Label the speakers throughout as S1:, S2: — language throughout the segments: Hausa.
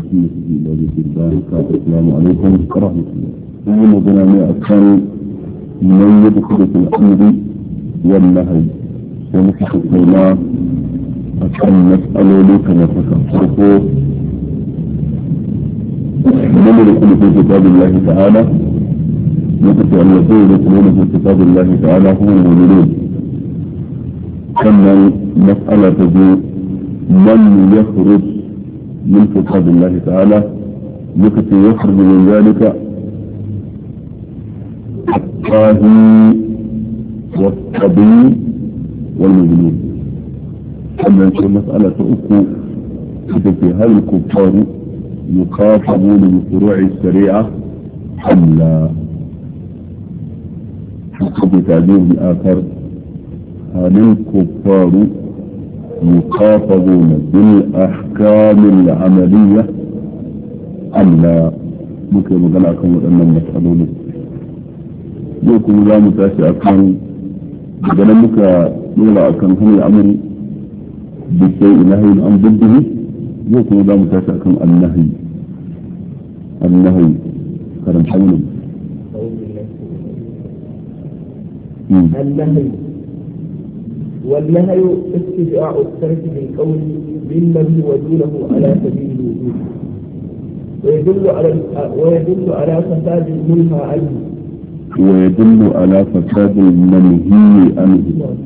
S1: بسنة إلى ذكر السلام عليكم ورحمة الله. نحن بنامي أكثر من يدخل في الأمر والنهي ونحن السيماء أكثر مسألة لك نتكفره من يدخل في كتاب الله تعالى يدخل أن يقول يدخلون في كتاب الله تعالى هم المؤمنون. كما مسألة تجي من يخرج من كتاب الله تعالى يكفي يخرج من ذلك الطاهي والطبي والمجنون. كما يكون مسألة أخرى في هل الكفار يخاطبون بفروع الشريعة أم لا؟ حسب تعبير آخر هل الكفار يخاطبون بالأحكام العملية أم لا؟ ممكن نقول لكم أن المسألة يكون لا متاسع أكثر بدل ممكن نقول أكثر هم الأمر بالشيء نهي عن ضده يكون لا متاسع أكثر النهي كلام حوله
S2: النهي والنهي استدعاء الترك بالقول بالنبي ودونه على سبيل الوجود ويدل على فساد المنهى عنه
S1: ويدل على فساد المنهي عنه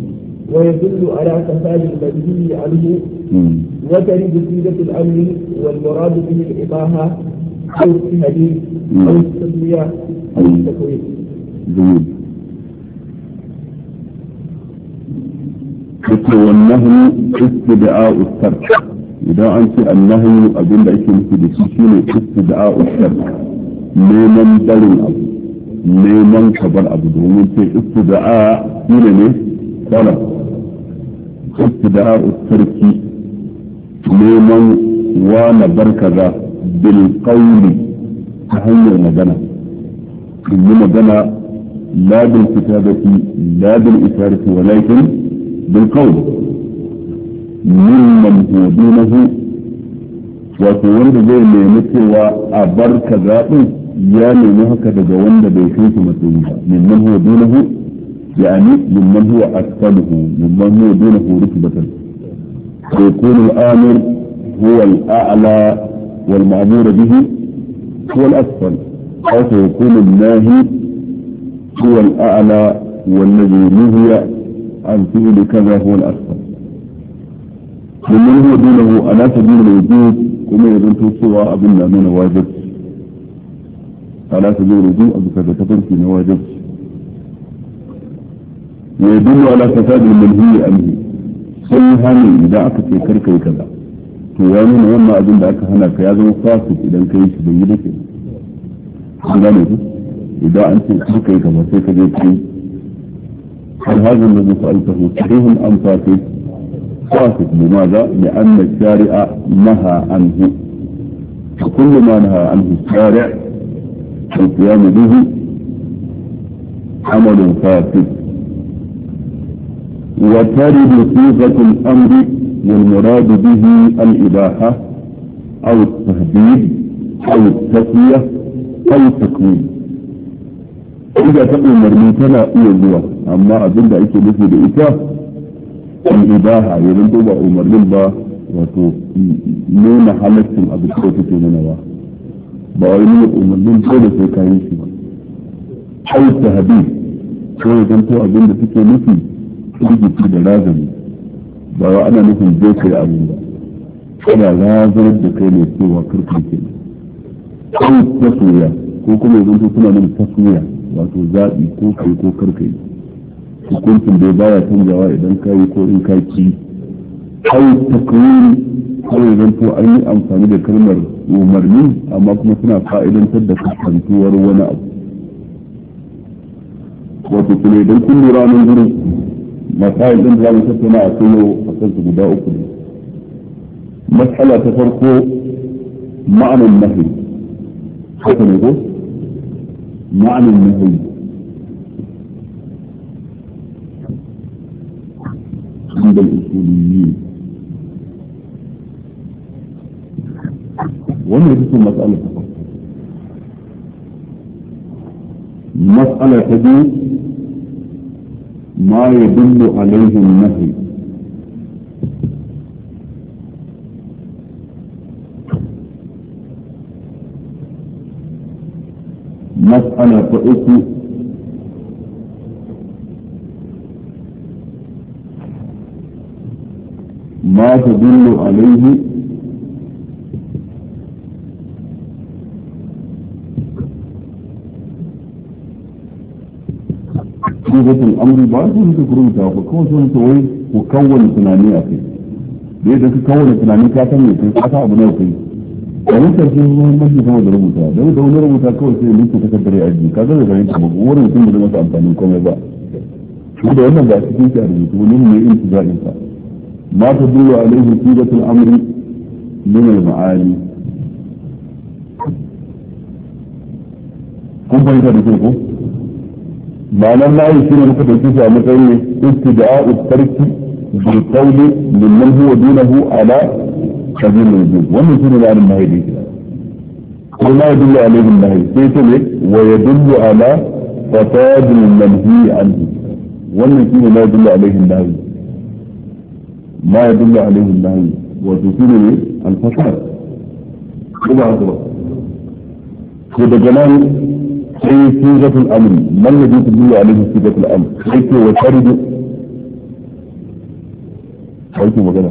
S1: وترد
S2: سيدة الأمر والمراد به الإباحة أو التهديد أو التسوية أو التكوين.
S1: والنهي استدعاء الترك. إذا أنت النهي أقول لك في استدعاء الترك لمن دل الأرض لمن كبر أبو ومن استدعاء إلى طلب استدعاء الترك لمن وانا بركذا بالقول تهيئ مدنة مدنة لا بالكتابة لا بالإشارة ولكن بالقول ممن هو دونه وتولد زي ميمتي وأبركذا يعني هكذا جوان بيكيس مسؤولية ممن هو دونه يعني ممن هو أسفله ممن هو دونه رتبة ويكون الآمر هو الأعلى والمأمور به هو الأسفل أو سيكون الناهي هو الأعلى والذي نهي عن فعل كذا هو الأسفل. ممن هو دونه على سبيل الوجود كما يظن سوى أبنى من واجب على سبيل الوجود أبو كذا تفرق نواجب ويدل على فساد المنهي عنه سيهاني إذا أكت يكركي كذا توانين وما أظن لك هنا كيازم فاسد إذا كيش بيدك حلاني إذا أنت يكركي كذا سيكركي هل هذا الذي سألته صحيح أم فاسد؟ فاسد. لماذا؟ لأن الشارع نهى عنه فكل ما نهى عنه الشارع القيام به عمل فاسد. وترد صيغة الأمر والمراد به الإباحة أو التهديد أو التسوية أو التكوين. إذا تقول مرميتنا إيجوا أما أظن أيك نفي بإيكا الإباحة يرندوا بأمر للبا وتنون حالتهم أبسطة منوا بأولين أمر للبا لسيكاين أو التهديد ويجنتوا أظن بإيكا نفي rikici da razani ba wa ana nufin zai kai abin ba ana razanar da kai ne cewa karfi ke ko taswiya ko kuma yanzu suna nan taswiya wato zaɓi ko kai ko karkai hukuncin da baya canjawa idan kai ko in ka ki ai takwini ko yanzu an yi amfani da kalmar umarni amma kuma suna fa'idantar da kasantuwar wani abu wato kuma idan kun lura nan gurin مسائل din da mu tattauna a kullu a kansu guda uku ne. Mas'ala ta farko ma'anar nahi haka ne ko ma'anar nahi عند الأصوليين wannan ita ce mas'ala ta farko. Mas'ala ta biyu ma yadullu alaihi an-nahy. مسألة فأكو ما تدل عليه صيغة الأمر بعد ذلك كروتا فكون سوي وكون ثنانية فيه بيدك كون ثنانية كاتمية كاتا أبو نوكي wani karshe muhimmanci sama da rubuta da wani rubuta kawai sai lissa ta kaddare aji ka zai fahimta ba wani mutum da zai masa amfani komai ba shi da wannan ba cikin shi a rubutu wani ne in su za'in sa ma ta duwa alaihi sigatul amri min al-ma'ani kun fahimta da ke ko ma'anar layi shi ne muka dauke shi a matsayin ne istida'u tarki bil qawli mimman huwa dunahu ala سبيل الوجود ومن سنة على النهي دي وما يدل عليه النهي سيتلك ويدل على فساد المنهي عنه ومن سنة لا يدل عليه النهي ما يدل عليه النهي وتسير الفساد كما أدرى كده كمان في صيغة الأمر ما الذي تدل عليه صيغة الأمر حيث وترد حيث وكذا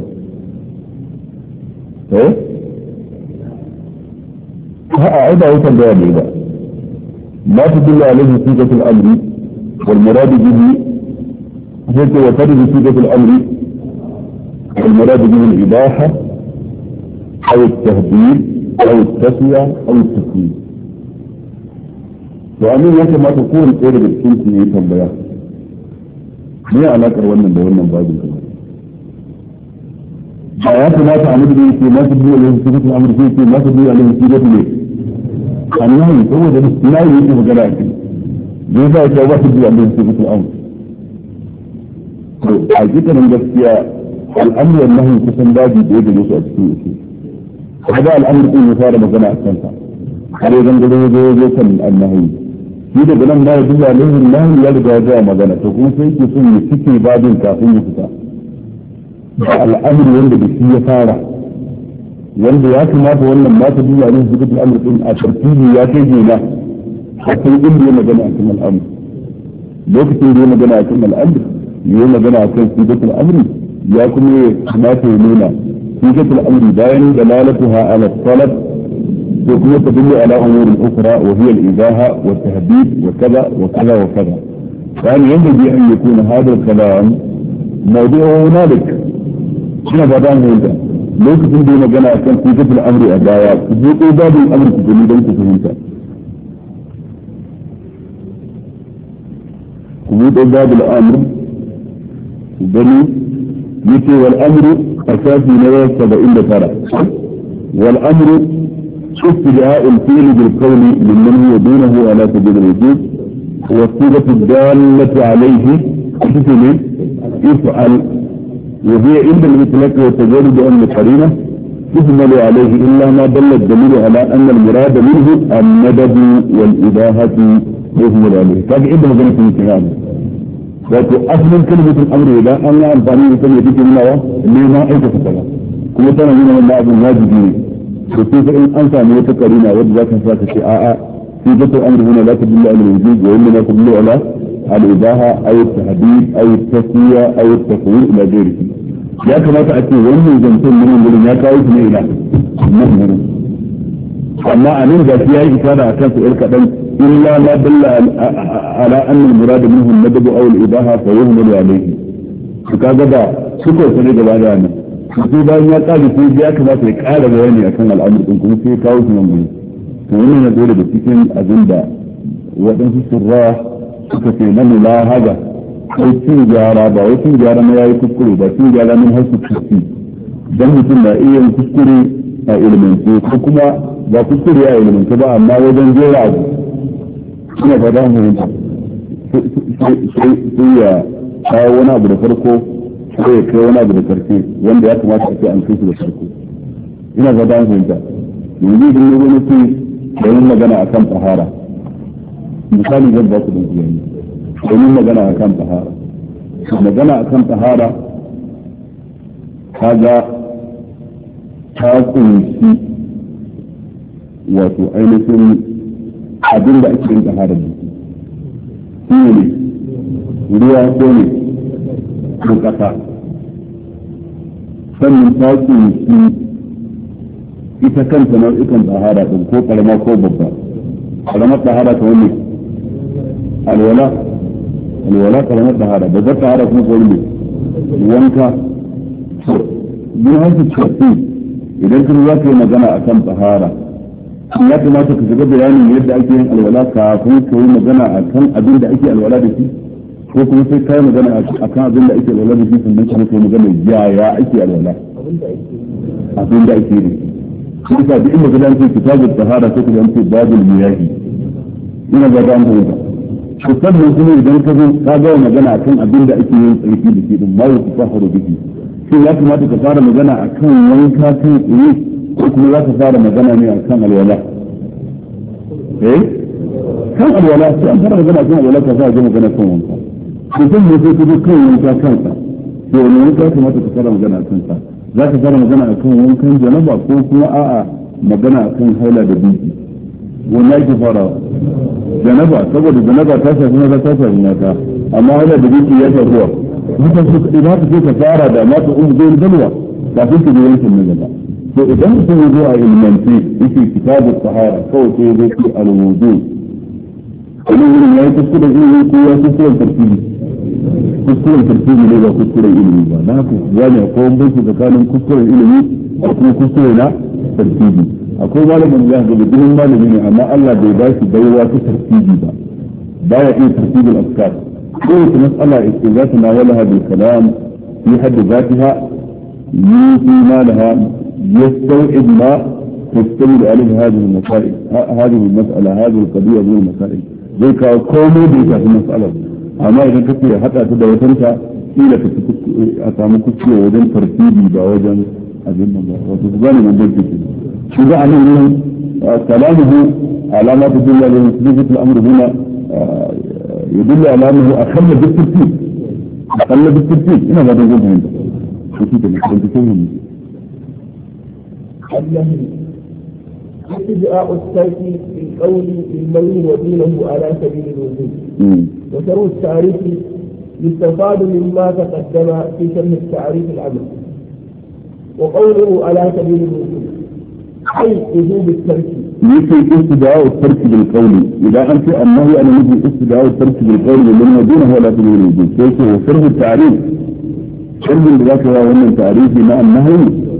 S1: هذا هو الجواب. ما تدل عليه صيغة الأمر والمراد به حيث وترد صيغة الأمر والمراد به الإباحة أو التهديد أو التسوية أو التكوين. وأمين يمكن ما تكون قيل بالسنة يتنبيا ما علاقة wannan da wannan babin kamar ya kamata a mutu yake ma su biyu alaihi sifatu al-amr sai ce ma su biyu alaihi sifatu ne annahi saboda nayi yake magana a kai zai sa ya ba su biyu alaihi sifatu al-amr to a cikin gaskiya al'amr wannan kusan babu da yake su a cikin shi kaga al'amr din ya fara magana a kansa har idan zo kan annahi shi daga nan da ya duba alaihi nahi ya riga ya magana to kuma sai yake son ya cike babin kafin ya fita al'amur wanda da shi ya fara wanda ya kamata wannan ma ta duba ne su gudu al'amur din a tartibi ya kai jela a kan inda ya magana a kan al'amur lokacin da ya magana a kan al'amur ya magana a kan sigatul amri ya kuma ya kamata ya nuna sigatul amri bayan dalalatuha ala talab to kuma ta duba ala umurin ukra wa hiya al-ibaha wa tahdid wa kaza wa kaza wa kaza يعني ينبغي أن يكون هذا الكلام موضوعه هنالك شنو بعدين هذا لو كنت بدي مجانا كان في كتب الأمر أدايا في باب الأمر تقولي ده أنت فهمت في باب الأمر بني يتي والأمر أساسي نوى 70 ترى والأمر استدعاء الفعل بالقول ممن هو دونه على سبيل الوجود والصيغة الدالة عليه يفعل وهي عند الإطلاق والتجارب أن القرينة تهمل عليه إلا ما دل الدليل على أن المراد منه الندب والإباحة يهمل عليه كيف عند مجال في الكلام لكن أصل كلمة الأمر إذا أن الفاني يسمى يديك منها لما أيك فتلا كما كان من الله أبو الواجبين وكيف إن أنت أمية قرينة وذلك فاتك صيغة الأمر هنا لا تدل على الوجود وإنما تدل على الإباحة أو التحديد أو التسوية أو التقوير إلى غيره. يا كما تأتي وإن جنتين من يقولون يا كاوس من إله مهمر. أما أن إذا فيها إشارة كان سؤالك إلا ما دل على أن المراد منه الندب أو الإباحة فيهمل عليه. فكذا شكر سنة بعدنا. فإذا ما قال في يا كما تقال بياني أكن الأمر إنكم في كاوس من ومن يقول بسيكين أجندة وأنت سراح سكتي من لا هذا ويتين جارة ويتين جارة ما يكسكري ويتين جارة من هل سكتي دمتنا لا إيه يكسكري إلمنتي حكما لا تكسكري إلمنتي بقى ما وزن جيرا هنا فدام هنا سيئة كاونا برفرقو سيئة كاونا برفرقو وان دي أكما تأتي أنفسي برفرقو هنا فدام هنا yanzu idan ya wani ce da yin magana a kan tahara misali zan ba ku da iyali da yin magana a kan tahara magana a kan tahara kaga ta kunshi wato ainihin abin da ake yin tahara da shi ne ruwa ko ne ko kasa sannan ta kunshi ita kanta nau'ikan tahara din ko karama ko babba karamar tahara ta wani alwala karamar tahara babbar tahara kuma ko wani wanka bin hanci shafi idan kuma za ka yi magana a kan tahara ya kamata ka shiga bayanin yadda ake yin alwala kafin ka yi magana a kan abin da ake alwala da shi ko kuma sai ka yi magana a kan abin da ake alwala da shi sannan kuma ka yi magana yaya ake alwala abin da ake da shi yasa duk inda ka ce kitabut tahara sai ka ce babul miyahi ina ba da mu ba to sannan kuma idan ka zo ka ga magana a kan abin da ake yin tsarki da shi din ma yau tafaharu biki sai ya kamata ka fara magana a kan wanka kan tsaye ko kuma za ka fara magana ne a kan alwala kan alwala sai an fara magana a kan alwala ka fara magana kan wanka to sai ne sai ka kan wanka kansa to wani wanka kamata ka fara magana a kansa za ka fara magana a kan wankan janaba ko kuma a'a magana a kan haila da biki wanda ake farawa janaba saboda janaba ta shafi maza ta shafi mata amma haila da biki ya shafi wa haka su kaɗai za ka ce ka fara da mata zai dalwa kafin ka je yankin na gaba to idan mutum ya zo a ilmanci yake kitabu sahara kawai sai ya zo ki alwudu wani wurin ya yi kuskuren ilimi ko ya kuskuren tartibi ne ba kuskuren ilimi ba na haka ya ne akwai banki tsakanin kuskuren ilimi da kuma kuskure na tartibi akwai malamin ya ga bidin malami ne amma Allah bai ba shi baiwa ta tartibi ba baya iya tartibul afkar kowace mas'ala za ta nawalaha bil kalam fi hadd zatiha yufi ma laha yastaw'ib ma تستند عليه هذه المسائل هذه المسألة هذه القضية من المسائل زي كومو دي في المسألة أما إذا كنت حتى تدوتنك إلى أتعمل كتير وجن ترتيبي بوجن أجل الله وتفضل من ذلك شو ذا عنه كلامه علامات تدل على نسبة الأمر هنا يدل على أنه أخل بالترتيب إنا هذا يقول عنده شو كده أنت تفهم
S2: اتباع الترك بالقول بالمني ودينه على سبيل الوجود وشرح التعريف يستفاد مما تقدم في شرح التعريف العمل وقوله على سبيل الوجود أي وجوب الترك
S1: يمكن استدعاء الترك بالقول إذا أنت أنه أنا مثل استدعاء الترك بالقول بالمني ودينه على سبيل الوجود كيف هو شرح التعريف شرح ذاك هو أن التعريف مع النهي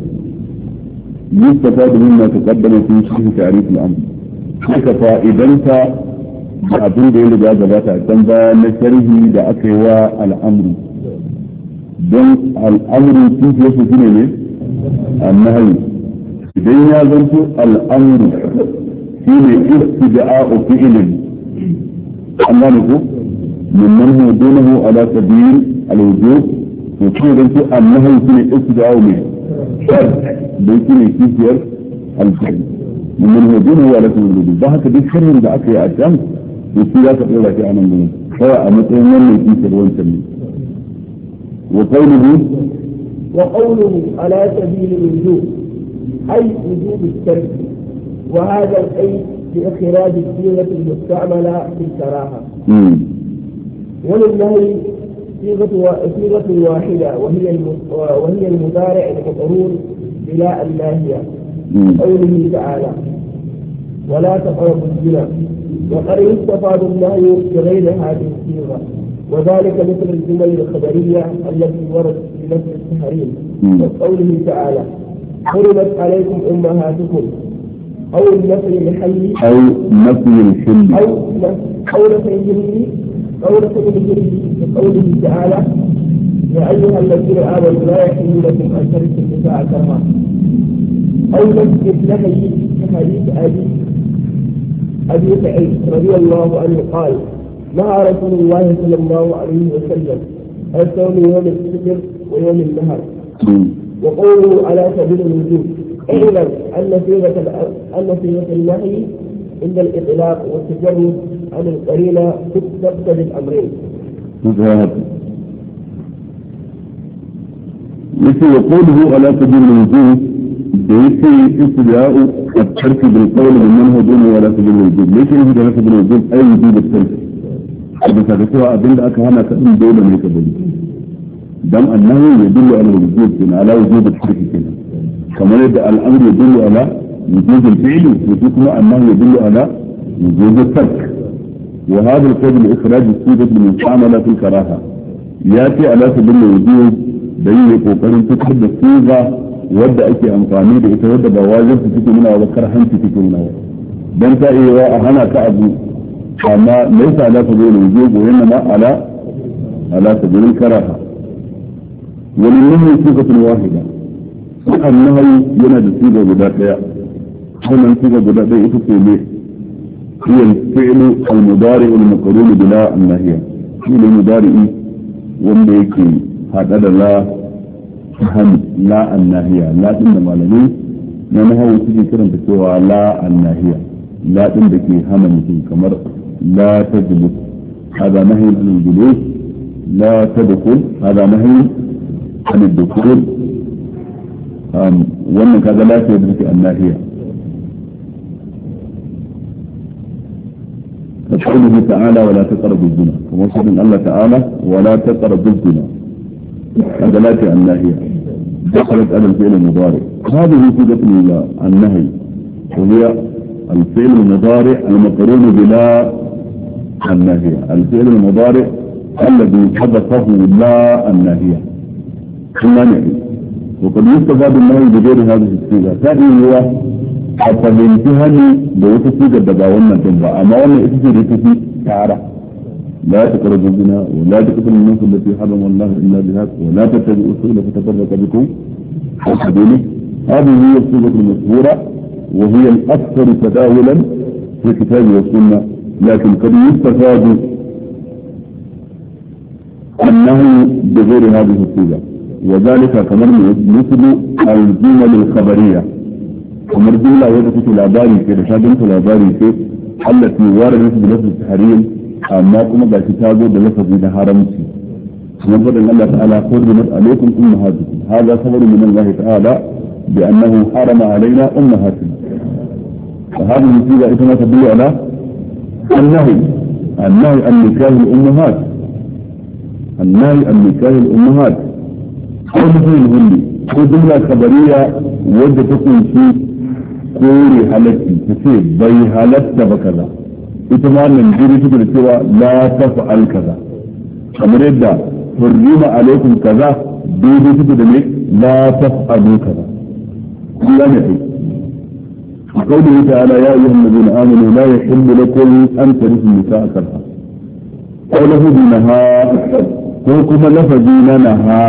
S1: يستفاد مما تقدم في شرح تعريف الأمر haka fa'idanta da abin da ya riga gabata can bayan na sharhi da aka yi wa al'amru don al'amru kifiyar su shine ne annahi idan ya zanto al'amru shine ibtida'u fi'lin an gane ko mimman huwa dunahu ala sabil al-wujub to shi zanto annahi shine ibtida'u ne don shine kifiyar al-fi'l من هدونه ولا تولده ده هكذا الشر ده أكي أجام وسيلة تقول لك أنا منه سواء مثلا من يكيس الوان سمي
S2: وقوله على سبيل الوجوب أي وجوب الترك وهذا الأي بإخراج الصيغة المستعملة في الكراهة ولله صيغة واحدة وهي المضارع المقرون بلا الناهية قوله تعالى ولا تقربوا الزنا وقد يستفاد النهي بغير هذه الصيغه وذلك مثل الجمل الخبريه التي وردت في نفس التحريم وقوله تعالى حرمت عليكم امهاتكم او النفي الحي
S1: او نفي الحل
S2: او نفي الحل وقوله تعالى يا ايها الذين امنوا لا يحل لكم ان ترثوا النساء كرها أو نسجد نهي حديث أبي سعيد رضي الله عنه قال نهى رسول الله صلى الله عليه وسلم عن صوم يوم الفطر ويوم النهر وقوله على سبيل الوجوب اعلم أن صيغة النهي عند الإطلاق والتجرد عن القرينة تقتضي الأمرين.
S1: مثل وقوله على سبيل الوجوب بيتي استدعاء الترك بالقول بمن هو دونه ولا سبيل الوجوب. ليش يجب على سبيل الوجوب أي وجوب الترك؟ بس هذا سواء أبين لك هنا كأن دولة ليس بلي دم أنه يدل على الوجوب على وجوب الترك كنا كما يبدأ الأمر يدل على وجوب الفعل ويجب أنه يدل على وجوب الترك. وهذا القول لإخراج الصيغة المستعملة في الكراهة يأتي على سبيل الوجوب دليل kokarin fitar da siga wadda ake amfani da ita wadda ba wajen su fito nuna wa kar hanci fito nuna wa dan ta iya a hana ka abu amma laysa ala sabil wujub wa inma ala sabil karaha ولله صيغة واحدة أنه ينادي صيغة بداية هنا صيغة بداية تسمى هي الفعل المضارع المقرون بلا النهي هي المضارع والذي هذا لا فهم لا الناهية لا إنما لدي نحو تجي كرم تسوى لا الناهية لا إنك هم مثل كمر لا تجلس هذا نهي عن الجلوس لا تدخل هذا نهي عن الدخول وأنك هذا لا تدرك الناهية. فقوله تعالى ولا تقربوا الزنا ومصر الله تعالى ولا تقربوا الزنا هذا لا تعني الناهية دخلت على الفعل المضارع. هذه صيغة النهي وهي الفعل المضارع المقرون بلا الناهية الفعل المضارع الذي حدثه لا الناهية ثم نهي. وقد يستفاد النهي بغير هذه الصيغة ثاني هو فهمتهني بوجه صيغة دباونا تنبع أما وانا اتفيد تعالى لا تقربوا الزنا ولا تقتلوا النفس التي حرم الله الا بالحق ولا تتبعوا السبل فتفرق بكم عن سبيله. هذه هي الصيغه المشهوره وهي الاكثر تداولا في الكتاب والسنه لكن قد يستفاد انه بغير هذه الصيغه وذلك كمن مثل الجمل الخبريه كما الجمله وردت في العباري كده شابه في العباري التي وردت بلفظ التحريم أما كما قال كتابه بلفظ من حرمتي نظر أن الله تعالى حرمت عليكم أمهاتكم هذا خبر من الله تعالى بأنه حرم علينا أمهاتنا فهذه النتيجة إذا تدل على النهي عن نكاح الأمهات النهي عن نكاح الأمهات أو مثل الهندي هو جملة خبرية ودى تكون في كوري حالتي تسير بي حالتك بكذا ita ma wannan jiri suke da cewa la taf'al kaza kamar yadda hurrima alaikum kaza daidai suke da ne la taf'alu kaza Allah ne ai قوله تعالى يا أيها الذين آمنوا لا يحل لكم أن ترثوا النساء كرها قوله بنها كوكما لفظنا نها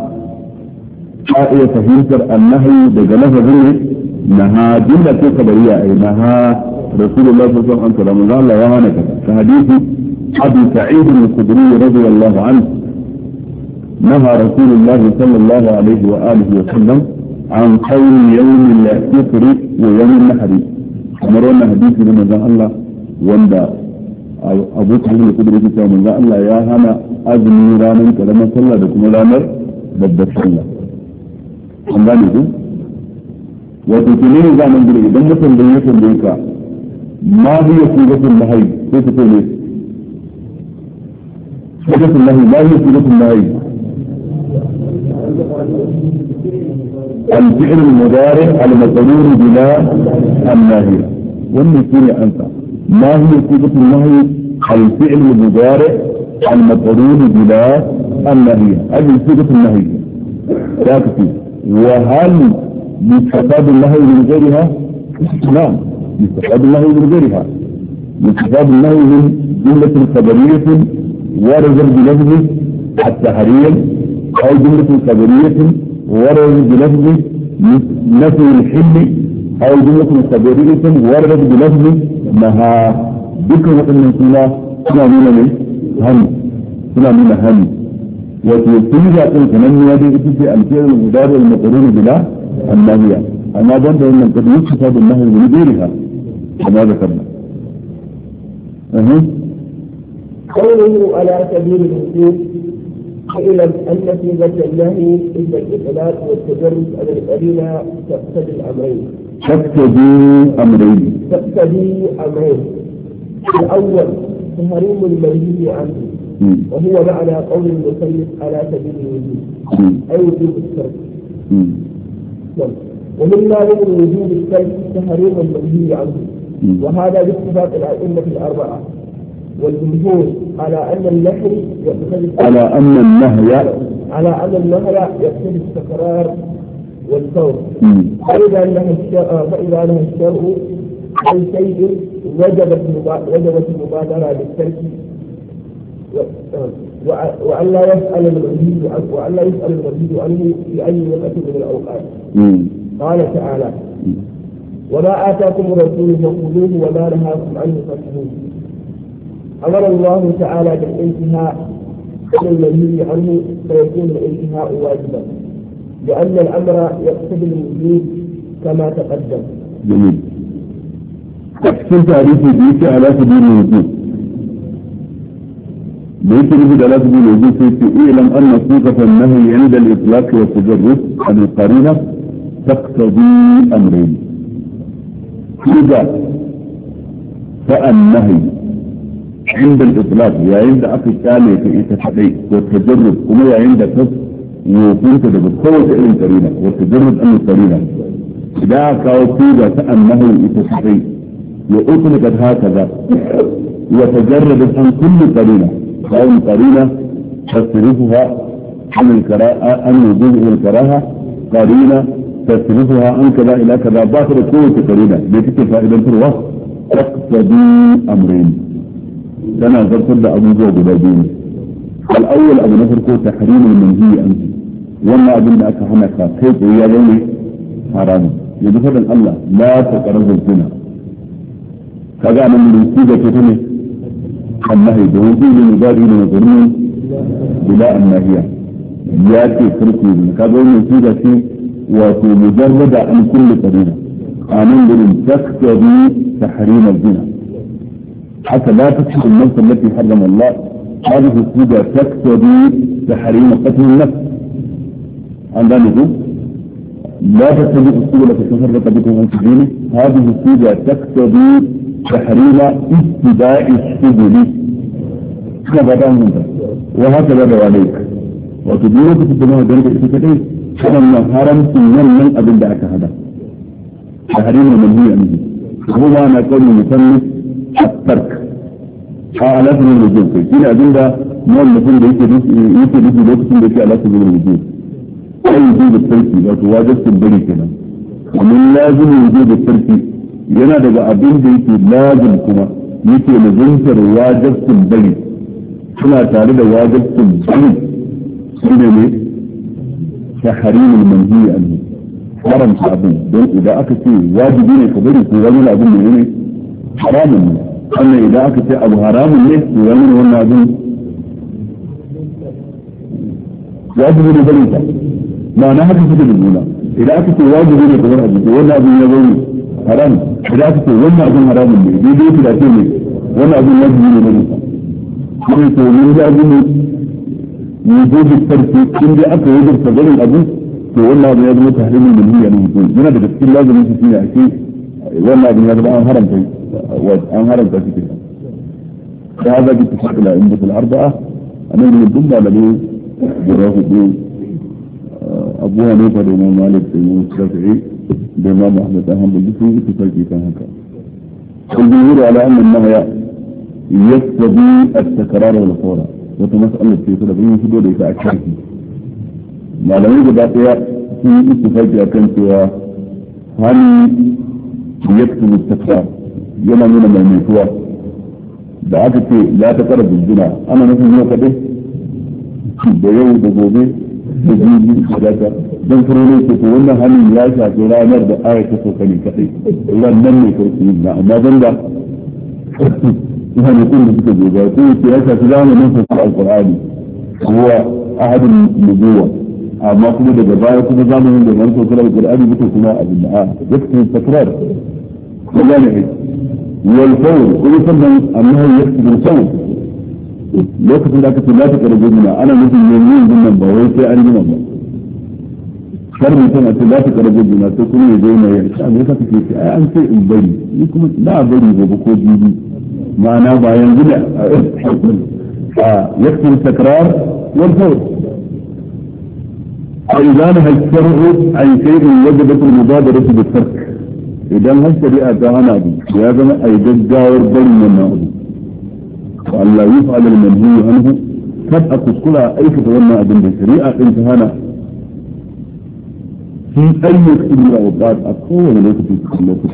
S1: آية فهمتر النهي دقى لفظنا نها جملة خبرية أي نها رسول الله صلى الله عليه وسلم قال لا وهانك كحديث أبي سعيد الخدري رضي الله عنه نهى رسول الله صلى الله عليه وآله وسلم عن قول يوم الفطر ويوم النحر أمرنا حديث من الله وندى أبو سعيد الخدري من الله يا هنا أذني رانا كلمة صلى لكم رانر بدأ صلى أمرنا وتكلمي زمن بلي دم تنبيه بيكا ما هي صيغة النهي؟ كيف تقول لي؟ صيغة النهي ما هي صيغة النهي؟ الفعل المضارع المقرون بلا الناهية والنسير أنت ما هي صيغة النهي؟ الفعل المضارع المقرون بلا الناهية هذه صيغة النهي لا كثير. وهل يستفاد النهي من غيرها؟ نعم يستفاد النهي من غيرها يستفاد النهي من جملة خبرية وردت بلفظ التحريم أو جملة خبرية وردت بلفظ نفي الحل أو جملة خبرية وردت بلفظ نهى ذكر أن سنة من هم سنة من هم وتوصيل أن تنمي هذه الفعل المضارع المقرون بلا النهي أما ظن أن قد يكتب النهي من غيرها كما ذكرنا.
S2: قوله على سبيل الوجوب اعلم ان صيغه النهي الا الاطلاق والتجرد على القرينه تقتضي الامرين. تقتضي امرين. الاول تحريم المنهي عنه وهو معنى قول المصنف على سبيل الوجوب اي وجوب الترك. ومن لازم وجوب الترك تحريم المنهي عنه، وهذا باتفاق الائمه الاربعه والجمهور على ان النهي يقتضي التكرار والفور. فاذا نهى الشرع عن شيء وجبت المبادره بالترك وأن لا يسأل المزيد عنه في أي وقت من الأوقات. قال تعالى: وما آتاكم الرسول فخذوه وما نهاكم عنه فانتهوا. أمر الله تعالى بالانتهاء عن المنهي عنه فيكون الانتهاء واجبا، لأن الأمر يقتضي الوجوب كما تقدم.
S1: جميل. تحسن تعريفي بيك على سبيل الوجوب. ليس نجد على سبيل الوجوب في اعلم ان صيغه النهي عند الاطلاق والتجرد عن القرينه تقتضي امرين. اذا فالنهي عند الاطلاق يا عند اخي الثاني في اتفاقي والتجرد وما يا عند كف وكنت بتقوى الى القرينه والتجرد عن القرينه. اذا كاو صيغه فالنهي اتفاقي واطلقت هكذا وتجردت عن كل قرينه أو قرينة تصرفها عن الوجوب إلى الكراهة، قرينة تصرفها عن كذا إلى كذا، باطل قوة قرينة بتلك فائدة تروى تقتضي أمرين. أنا ذكرت أبو جواب بدين. الأول أبو نفر تحريم المنهي عنه، وما أظن أكهنك كيف يروني حرام. يقول الله لا تقربوا الزنا. كذا من الوسيلة كتنه النهي بوجود المبادئ المظلوم بلا النهي ياتي فرقه كذا من شيء وفي مجرد عن كل قرينه قانون تقتضي تحريم الزنا حتى لا تقتل النفس التي حرم الله. هذه الصيغه تقتضي تحريم قتل النفس. عندنا لا تقتضي الصيغه التي تفرق بكم عن سبيله. هذه الصيغه تقتضي تحريم اتباع السبل كما بدأنا وهكذا دواليك وتديرك في الدماء ذلك الاتكادين كما حرم سنين من أبن دعك هذا تحريم المنهي عنه. هو ما نقول المصنف الترك على سبيل الوجوب. كلا أبن دا مول مثل يكي لوكسن بكي على سبيل الوجوب أي وجود التركي وتواجد سبلي كنا. ومن لازم وجود التركي yana daga abin da yake lazim kuma yake lazimtar wajibcin bari suna tare da wajibcin bari su ne tahrimul manhi anhu haramta abin don idan aka ce wajibi ne ka bari ko wani abin ne haramun ne. wannan idan aka ce abu haramun ne to wani wannan abin wajibi ne bari ta ma'ana haka suke da juna. idan aka ce wajibi ne ka bar abu to wannan abin ya zo ne haram. idan aka ce wannan abin haramun ne daidai da ce ne wannan abin wajibi ne bane kuma to mun ga abin ne gobe farki in dai aka yi da barin abu to wannan abin ya zama tahrimin manhiya ne mutum yana daga cikin lazumin shi shine ake wannan abin ya zama an haramta shi kenan. هذا باتفاق الأئمة الأربعة أنا من ضمن الذي جراه أبو حنيفة الإمام مالك الإمام الشافعي الإمام أحمد أهم بالجسم اتفاقي كان هكذا. الجمهور على أن النهي يقتضي التكرار والفور وتمسألة في كل بين في دولة كأشياء ما لم يجد باقية في اتفاقي أكن سوى هل يكتب التكرار يلا من الميتوى da aka ce la ta kara zina ana nufin yau kaɗai da yau da gobe da jibi da daga don furone ce to wannan hannun ya shafi ranar da aya ta sauka ne kaɗai wannan ne farko yin na amma don da hanukun da suka gobe ko ce ya shafi zamanin sauka alƙur'ani kuwa ahadin nubuwa amma kuma daga baya kuma zamanin da man sokar alqur'ani muke kuma abin da yakfi takrar ko gane ai wal qawl kuma sannan annahu yakfi al-qawl lokacin da aka ce la ta karbu mina ana nufin yin nan ba wai sai an jima ba kar mutum a ce la ta karbu mina sai kuma ya zauna ya sha me kake ce ai an ce in bari ni kuma na bari gobe ko jibi ma'ana ba yanzu da yakfi takrar wal qawl فإذا نهى الشرع عن شيء وجبت المبادرة بالترك إذا هل الشريعة كان أبو لازم أي جدار بين الناس وأن لا يفعل المنهي عنه قد أقصلها أي فتولى أبن الشريعة انتهانا في أي وقت من الأوقات أقوى وليس في تخلص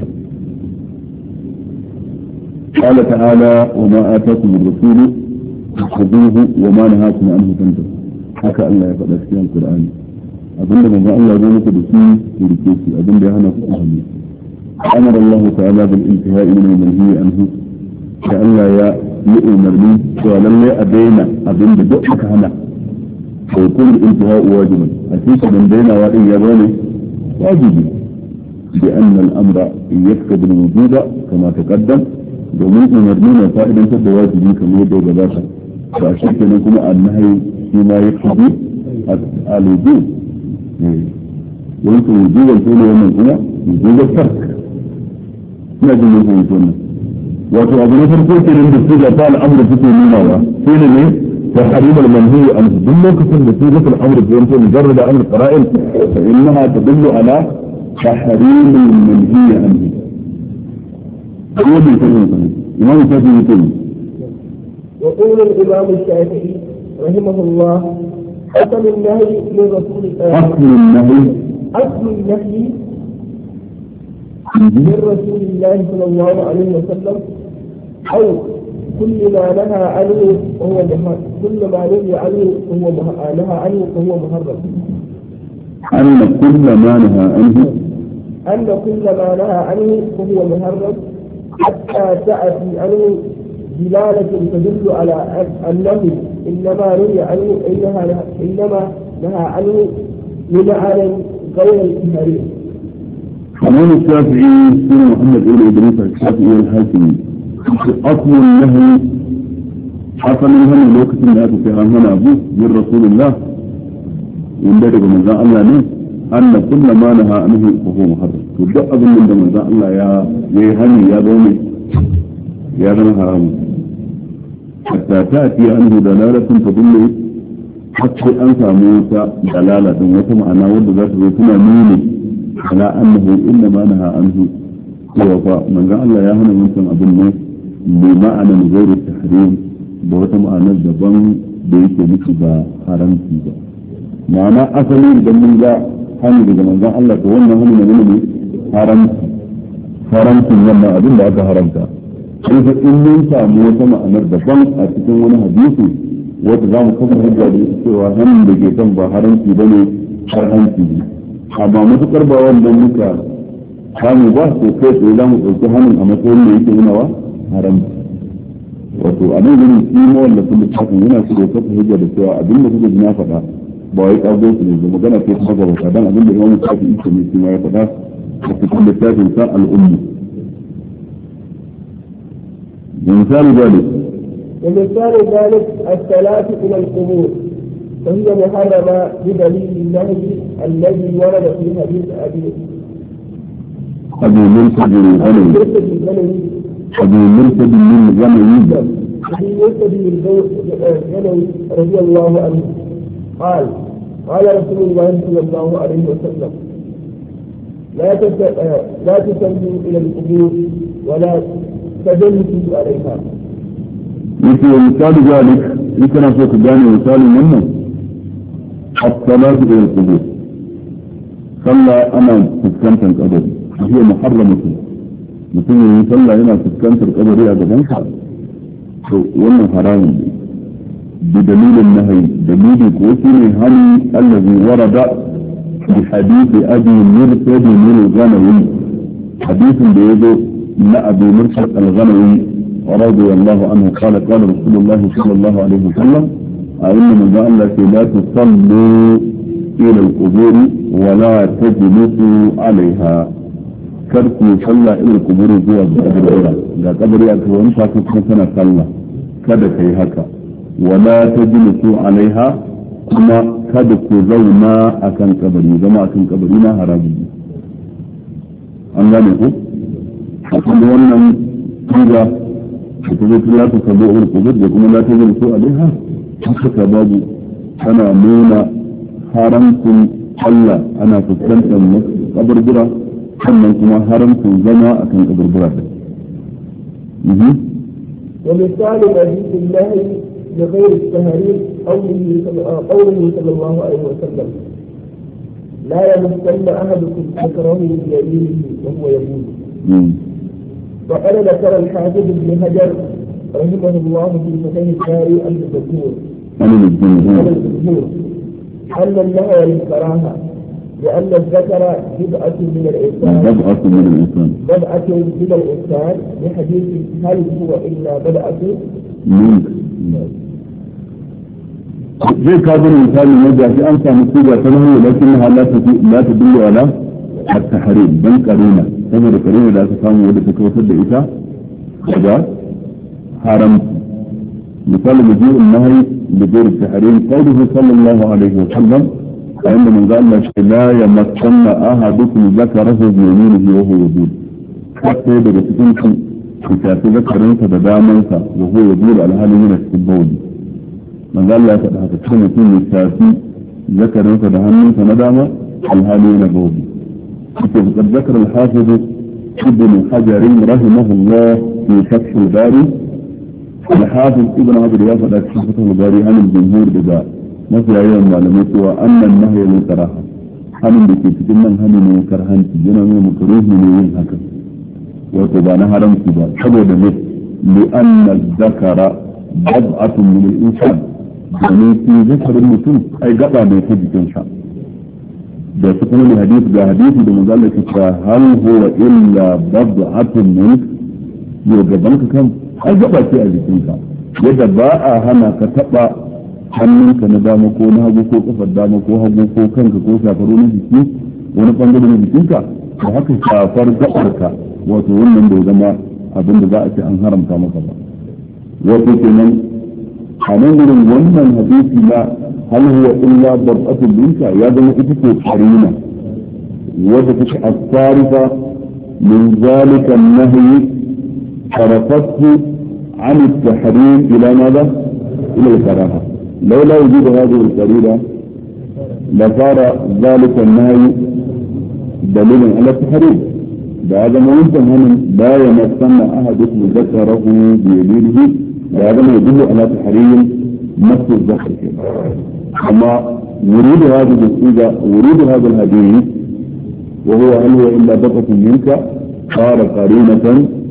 S1: قال تعالى وما آتاكم الرسول فخذوه وما نهاكم عنه فانتهوا حكى الله يفعل في القرآن abinda manzo Allah ya muku da shi ku rike shi abinda ya hana ku hannu amara Allah ta'ala bil intihai min al-manhi anhu da Allah ya yi umarni cewa lalle a daina abinda duk aka hana to kullu intihai wajibun a cikin daina wa din ya bane wajibi bi anna al-amra yaktabu al-wujuba kama taqaddam domin umarni na fa'idan da wajibi kamar yadda gabata to a cikin kuma annahi shi ma yaktabu al-wujub ويمكن وجود الفعل يوم الجمعة وجود الترك ما جمع يكون يكون وتعبنا فرقوك لأن السيجة فعل أمر فتو ميناوة فين ليه تحريم المنهي عنه دلوك في النتيجة الأمر في مجرد أمر القرائن فإنها تدل على تحريم المنهي عنه هو بالفعل إمام الشافعي يقول
S2: يقول الإمام الشافعي رحمه الله أصل النهي من رسول الله أصل النهي من رسول الله صلى الله عليه وسلم أو كل ما نهى عنه وهو كل ما نهي عنه وهو نهى عنه فهو محرم.
S1: أن كل ما نهى عنه فهو محرم حتى تأتي عنه دلالة تدل على أنه إنما نهى عنه لمعنى غير التحريم. الإمام الشافعي سيدنا محمد بن إدريس الشافعي الحاكمي أصل النهي حصل منهم الوقت من هذا في هنا أبوه من رسول الله يندرج من ذا الله نه أن كل ما نهى عنه فهو محرم. تبدأ أظن من ذا الله يا هني يا بني يا بني حرام حتى تأتي عنه دلالة تدل حتى أنت موسى دلالة وتمعنا ود ذات وتنا ميني على أنه إنما نهى عنه هو فمن قال الله يا هنا ممكن أظن بمعنى غير التحريم بوتمعنا الدبان بيك مثل حرام فيه معنى أصلي إذا من ذا حمد إذا من ذا الله تولنا هم من حرام لما أظن ذاك حرامتا كيف إن samu wata ma'anar daban a cikin wani hadisi wata za mu kafa hujja da cewa hannun da ke kan ba haramci ba ne har hanci ne amma matukar ba wannan muka samu ba to kai tsaye za mu ɗauki hannun a matsayin da yake nunawa haramci wato a nan gani shi mawallafin littafin yana su da kafa hujja da cewa abin da kuka ji na faɗa ba wai ƙago su ne da magana ce ta magabata don abin da imamu shafi ita ne shi ma ya faɗa a cikin littafin sa al'ummi ومثال ذلك
S2: الصلاة إلى القبور فهي محرمة بدليل النهي الذي ورد في حديث أبي
S1: مرتد الغنوي
S2: رضي الله عنه قال رسول الله صلى الله عليه وسلم لا تسلموا إلى القبور ولا تدلسوا عليها.
S1: مثال ذلك يمكن أن تكون مثال منه الصلاة إلى القبور صلى أنا تسكنت القبر هي محرمة مثل يصلى هنا تسكنت القبر إلى جبنك وأنه حرام بدليل النهي دليل كوسي هني الذي ورد بحديث أبي مرتد من الغنوي حديث بيده من أبي مرتد الغنوي رضي الله عنه قال رسول الله صلى الله عليه وسلم أئن من ذا الله لا تصلوا إلى القبور ولا تجلسوا عليها كركوا صلى إلى القبور جوا القبر إذا قبر أكوان فاكتنا سنة صلى كذا كي هكا ولا تجلسوا عليها كما كدكوا زونا أكن قبري زما أكن قبرنا هرابي أنغانيه أكن ونن إذا تجلس لا تتبعوا القبور يكون لا تجلسوا عليها حتى بابو أنا مونا حرمكم Allah ana fuskantar kaburbura sannan kuma haramcin zama a kan kaburbura ɗin.
S2: ومثال حديث الله لغير التهريب قوله صلى الله عليه وسلم لا يمسن أحدكم ذكره بيمينه وهو يقول وقد ذكر الحافظ ابن حجر رحمه الله في فتح الباري الجمهور أن النهي للكراهة لأن الذكر بدعة من الإنسان بدعة من الإنسان لحديث هل هو إلا بدعة
S1: منك زي كابر الإنسان يرجع في أنسى مصيبة تنهي لكنها لا تدل على التحريم بل قرينة تمر قرينة لا تفهم ودى تكوثد إيسا هذا حرم مثال مجيء النهي بدور التحريم قوله صلى الله عليه وسلم فإن من قال لا يمسن أحدكم ذكره بيمينه وهو يبول حتى يبدأ تكونكم كتاب ذكرنك بدامنك وهو يبول على هذا من السبول من قال لا تكون كتابي ذكرنك بدامنك ندامة على هذا من السبول قد ذكر الحافظ ابن حجر رحمه الله في فتح الباري الحافظ ابن عبد الوهاب في فتح الباري عن الجمهور بذا mafi yawan malamai cewa annan nahya lil karaha hanin da ke cikin nan hani ne karhanci yana nuna makruhi ne yin haka wato ba na haramci ba saboda ne li anna zakara bad'atun min al-insan domin shi zakarin mutum ai gaba ne ta jikin sa da su kuma ne hadisi ga hadisi da manzo Allah ya ce hal huwa illa bad'atun min yau gaban ka kan ai gaba ce a jikin ka yadda ba a hana ka taba hannunka na dama ko na hagu ko kafar dama ko hagu ko kanka ko shafar wani jiki wani bangare na jikinka da haka shafar gabarka wato wannan bai zama abin da za a ce an haramta maka ba wato kenan a nan gurin wannan hadisi na hal huwa illa bar'atul binka ya zama ita ce karina wadda take asarifa min zalika an-nahy sarafatu an at-tahrim ila madha ila al-karaha لولا وجود هذه القرينة لصار ذلك النهي دليلا على التحريم بعد ما يمكن أن لا يمسن أحدكم ذكره بيمينه بعد ما يدل على تحريم مس الذكر أما ورود هذه الصيغة ورود هذا الحديث وهو هل هو إلا بقة منك صار قرينة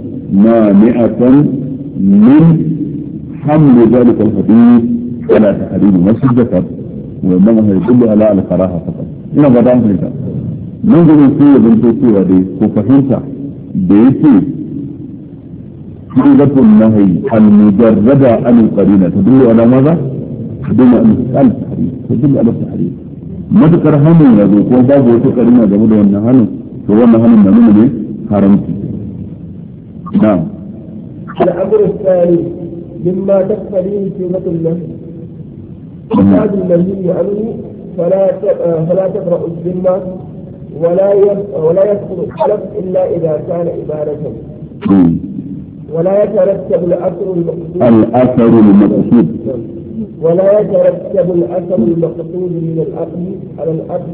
S1: مانعة من حمل ذلك الحديث ولا تحريم مس الذكر وإنما يدل على الكراهة فقط. هنا بدأ أمريكا. منذ السيئة بنت السيئة دي وفهمت بيتي صيغة النهي المجردة عن القرينة تدل على ماذا؟ تدل على التحريم تدل على التحريم. ما ذكر هم يقول كون باب وتقرينة جمود والنهان فهو النهان من حرمتي. نعم.
S2: الأمر الثاني مما تقتضيه صيغة النهي هذا الذي عنه فلا تقرأ الذمة ولا يدخل الحلف إلا إذا كان عبادة ولا يترتب الأثر المقصود ولا يترتب الأثر المقصود من العقل على العقل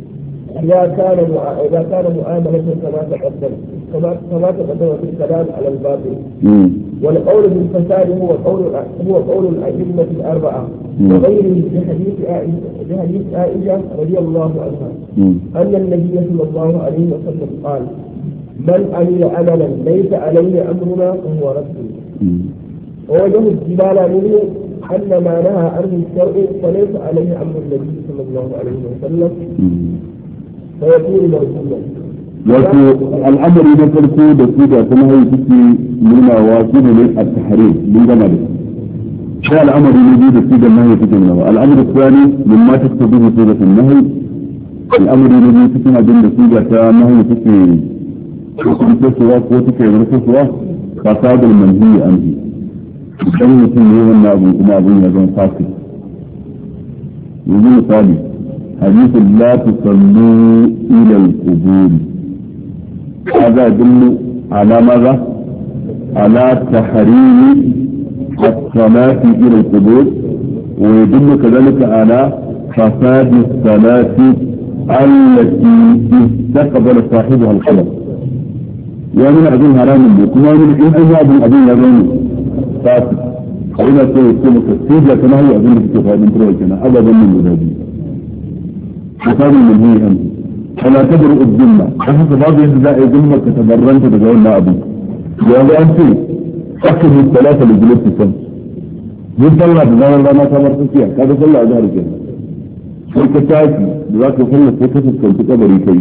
S2: إذا كان مؤاملة كما تقدم في الكلام على الباطل والقول بالفساد هو قول الأئمة الأربعة وغيره بحديث عائشة رضي الله عنها أن النبي صلى الله عليه وسلم قال من عمل عملا ليس عليه أمرنا فهو رد ووجه الجبال منه أن ما نهى عنه الشرع فليس عليه أمر النبي صلى الله عليه وسلم فيكون مرسولا
S1: wato al'amari na farko da su da kuma hau suke nuna wa su ne a tahrim mun gama da شاء الأمر الذي يفيد النهي في جمله. الأمر الثاني مما تقتضيه صيغة النهي الأمر الذي يفيد جملة صيغة النهي في كسوة وتكي ورسوة فساد المنهي عنه. كم يسميه النابو يزن فاسد. يقول ثاني حديث لا تصلوا إلى القبور هذا يدل على ماذا؟ على تحريم الصلاة إلى القبور ويدل كذلك على فساد الصلاة التي استقبل صاحبها القبر. ومن أبين حرام وكما من إن أجاب أبين يرون فاسد فإذا سيكون كالسيجة كما هو أبين الكفاء من ترويكنا أبدا من مدادي فساد المنهي عنه فلا تبرؤ الذمة أحس بعض يهداء الذمة كتبرنت بجولنا أبي وهذا أنت أكد الثلاثة لجلوس الشمس من صلى بذلك الله ما تمرت فيها هذا صلى ذلك فالكتاكي بذلك صلى في كسر كنت قبري كي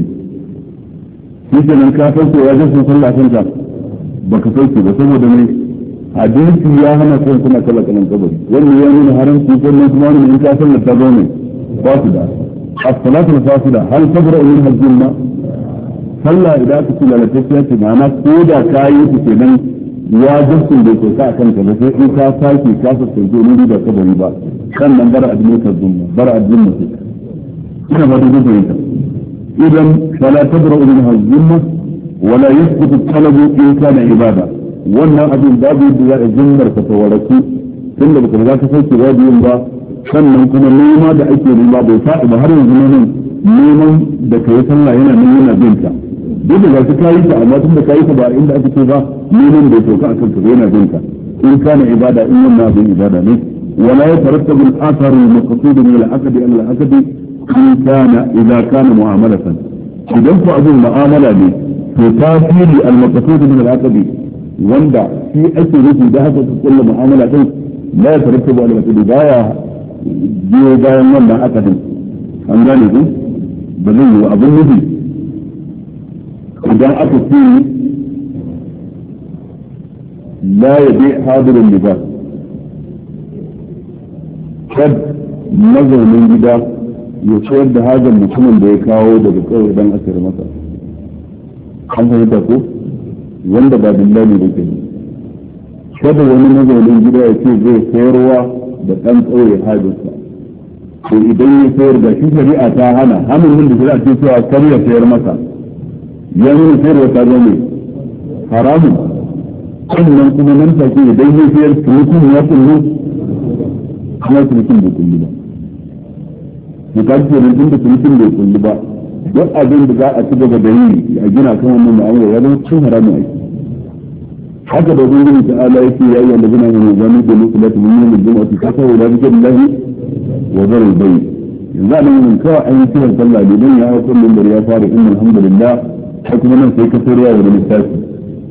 S1: في من كافلت وواجهت صلى عشان بكفلت بسبب دمي حديث يا هنا كنت كلا كلام قبري والميامين هرم في كل نسمان من كافل التابوني فاسدة الصلاة الفاسدة هل تبرأ منها الذمة؟ صلى إذا كنت لتسيا معنا كودا كايت كنن wajibcin da ke sa kanka da sai in ka sake ka fuskance ne da kabari ba sannan bar addinin ka zumma bar addinin ka ina ba da gudu ita idan fala tabra min hazimma wala yasqutu talabu in kana ibada wannan abin babu da ya zimmar ka tawaraki tunda baka za ka sauke wajibin ba sannan kuma nema da ake nema bai faɗi ba har yanzu nan neman da kai sallah yana nan yana binta duk da gashi kayi ta amma tun da kayi ta ba inda ake ce ba neman da ya sauka akan ka yana binta in kana ibada in wannan abin ibada ne wala yatarattabu al-athar al-maqsud min al-aqd al-aqd in kana idza kana mu'amalatan idan ko abin mu'amala ne to tasiri al-maqsud min al-aqd wanda shi ake nufi da haka kullu mu'amala din la yatarattabu al-aqd baya biyo bayan wannan akadin an gane ku ba zai yi abin nufi idan aka ce la ya bi hadirin libas kad mazaunin gida ya sayar da hajar mutumin da ya kawo daga kawai don asir masa an fahimta ko wanda ba dillali da ke kada wani mazaunin gida ya ce zai sayarwa da ɗan ƙauye hajarsa to idan ya sayar da shi shari'a ta hana hannun da shari'a ce cewa kar ya sayar masa ya nuna sayarwa ta zama haramun sannan kuma nan take idan ya sayar tulukun ya kullu kuma tulukun bai kullu ba mu ka ce nan tunda tulukun bai kullu ba duk abin da za a ci gaba da yi a gina kan wannan mu'amala ya zama cin haramun aiki haka da ubangiji ta ala yake ya yi wanda gina mai zami da musulatu min yawmin jumu'ati ka kawo da billahi wa zarul bayt yanzu a nan kawai an yi kiran sallah ne don ya hawa kullum da ya fara inna alhamdulillah sai kuma nan sai ka sayar da littafi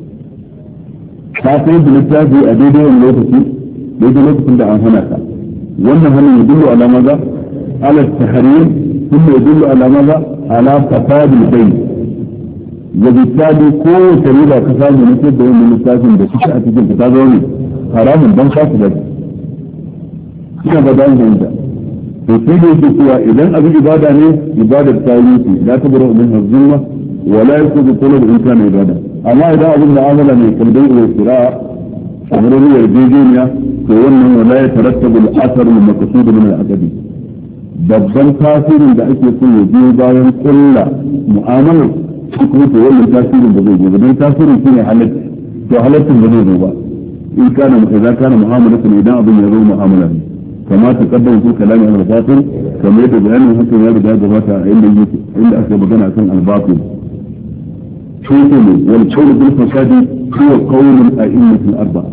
S1: ka sayar da littafi a daidai wani lokacin da an hana ka wannan hannun ya dullu ala maza ala tahrim kuma ya dullu ala maza ala fasadil bayt wa bittabi ko riba ka samu ne da wannan littafin da suke a cikin ta zo ne haramun dan ka su da ina ba dan da to sai da yake cewa idan abin ibada ne ibadar ta yi la tabra min hazma wala yakuzu talab in kana ibada amma idan abin mu'amala ne kan dai wa sira amrun yarjejeniya to wannan wala ya tarattabu al-athar al-maqsud min al-aqd babban tasirin da ake so ya biyo bayan kulla mu'amala kuma to wannan tasirin da zai zo don tasirin shine halatta to halattin da zai zo ba in kana idza kana mu'amalatan idan abin ya zo mu'amala ne كما تقدم في كلام عن الباطل كما يتبين حتى يرد هذا عند أكثر مجانا عن الباطل شوطني والقول بالفساد هو قول الأئمة الأربعة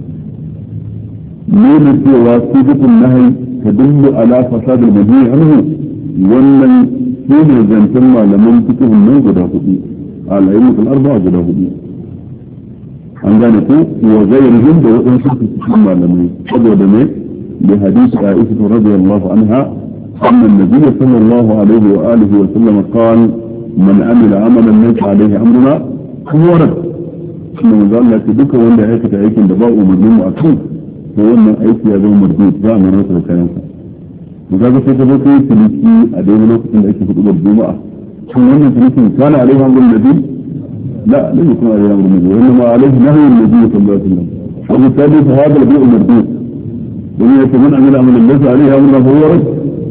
S1: من في واسطة النهي تدل على فساد المنهي عنه ومن فيه ثم لمن تكه من قدامه الأئمة الأربعة قدامه عن ذلك وغيرهم وإن شخص ثم لمن قدامه بحديث عائشة رضي الله عنها أن النبي صلى الله عليه وآله وسلم قال من عمل عملا ليس عليه أمرنا هو رد ثم قال لك بك ولا هيك تعيش دباء ومجنون أكيد هو أن أيك يا ذو مردود ذا من وصل كلامك وذاك سيتبقى في تلكي أدين وقت أيك في قبر الجمعة شو أن تلكي كان عليه أمر النبي؟ لا لم يكن عليه أمر النبي وإنما عليه نهي النبي صلى الله عليه وسلم وبالتالي فهذا البيع مردود ومن يتمنع من أمر النبي عليه أمر فهو رد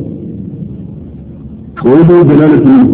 S1: ويدعو دلالة منه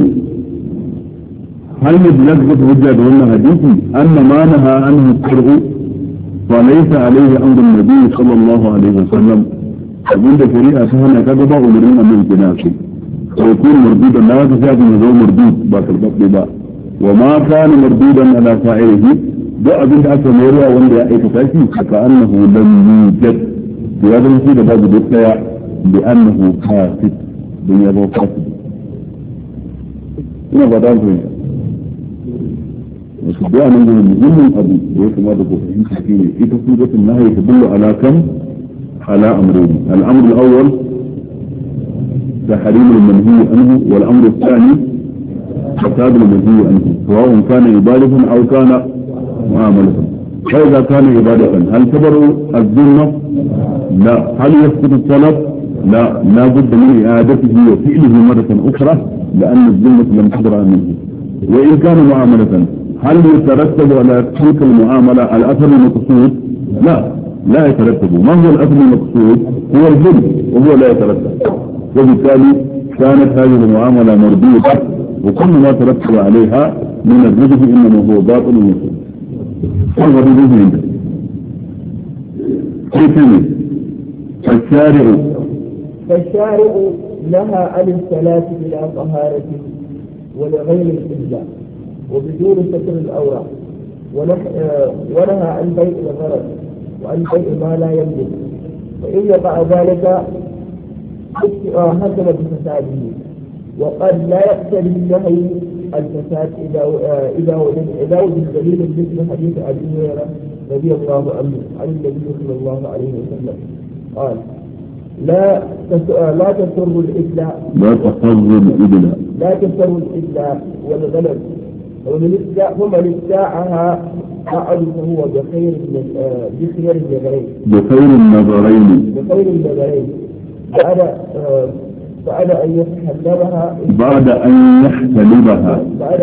S1: هل يدلق حجة ولا حديثي أن ما نهى عنه الشرع وليس عليه أمر النبي صلى الله عليه وسلم أقول شريعة سهلة كذبا أمرنا من جناسه ويكون مردودا لا تساعد من ذو مردود باك البطل باء وما كان مردودا على فاعله دعا بنت أكثر مرة وانده أي تساكي فكأنه لم يوجد في هذا المسيح بعض بطلع بأنه فاسد دنيا ذو فاسد هنا بدان فيه وشبه من المهم أبو ويكما دقوا فهم حكيمي في تصويبة النهي تدل على كم؟ على أمرين الأمر الأول تحريم المنهي عنه والأمر الثاني فساد المنهي عنه سواء كان عبادة أو كان معاملة فإذا كان عبادة هل تبر الذمة؟ لا هل يسقط الطلب؟ لا بد من إعادته وفعله مرة أخرى لأن الذمة لم تدرى منه وإن كان معاملة هل يترتب على تلك المعاملة الأثر المقصود؟ لا يترتب ما هو الأثر المقصود؟ هو الظلم وهو لا يترتب وبالتالي كانت هذه المعاملة مردودة وكل ما ترتب عليها من الرجل إنما هو باطل ومسلم هذا الرجل عنده
S2: فالشارع نهى عن الصلاة بلا طهارة ولغير القبلة وبدون ستر الأوراق ونهى عن بيع الغرض وعن بيع ما لا يملك فإن يقع ذلك حكم بفساده وقد لا يقتضي النهي الفساد إذا وجد دليل مثل حديث أبي هريرة رضي الله عنه عن النبي صلى الله عليه وسلم قال لا تسر الإبلاء والغنم ومن ابتاعها فعل فهو بخير النظرين بعد أن يحتلبها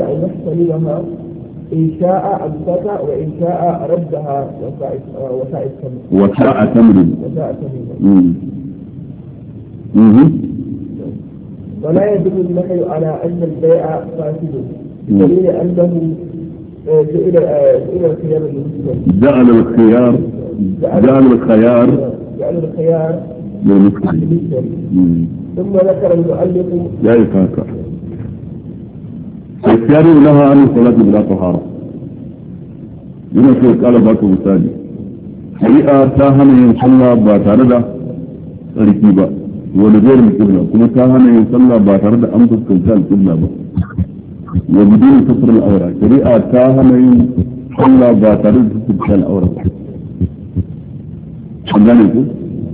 S2: إن شاء أمسك وإن شاء ردها
S1: وساء تمر
S2: ولا يدل النهي على أن البيع فاسد دليل أنه جعل الخيار للمشتري ثم ذكر المؤلف
S1: لا يفاكر الشارع لها عن الصلاة بلا طهارة يمكن قال باكو مثالي حقيقة تاهنا يصلى باتاردة ركيبة ولغير القبلة كما تاهنا يصلى باتاردة أمسك كنتال القبلة وبدون ستر الأوراق شريعة تاهنا يصلى باتاردة كنتال الأوراق حقانيكو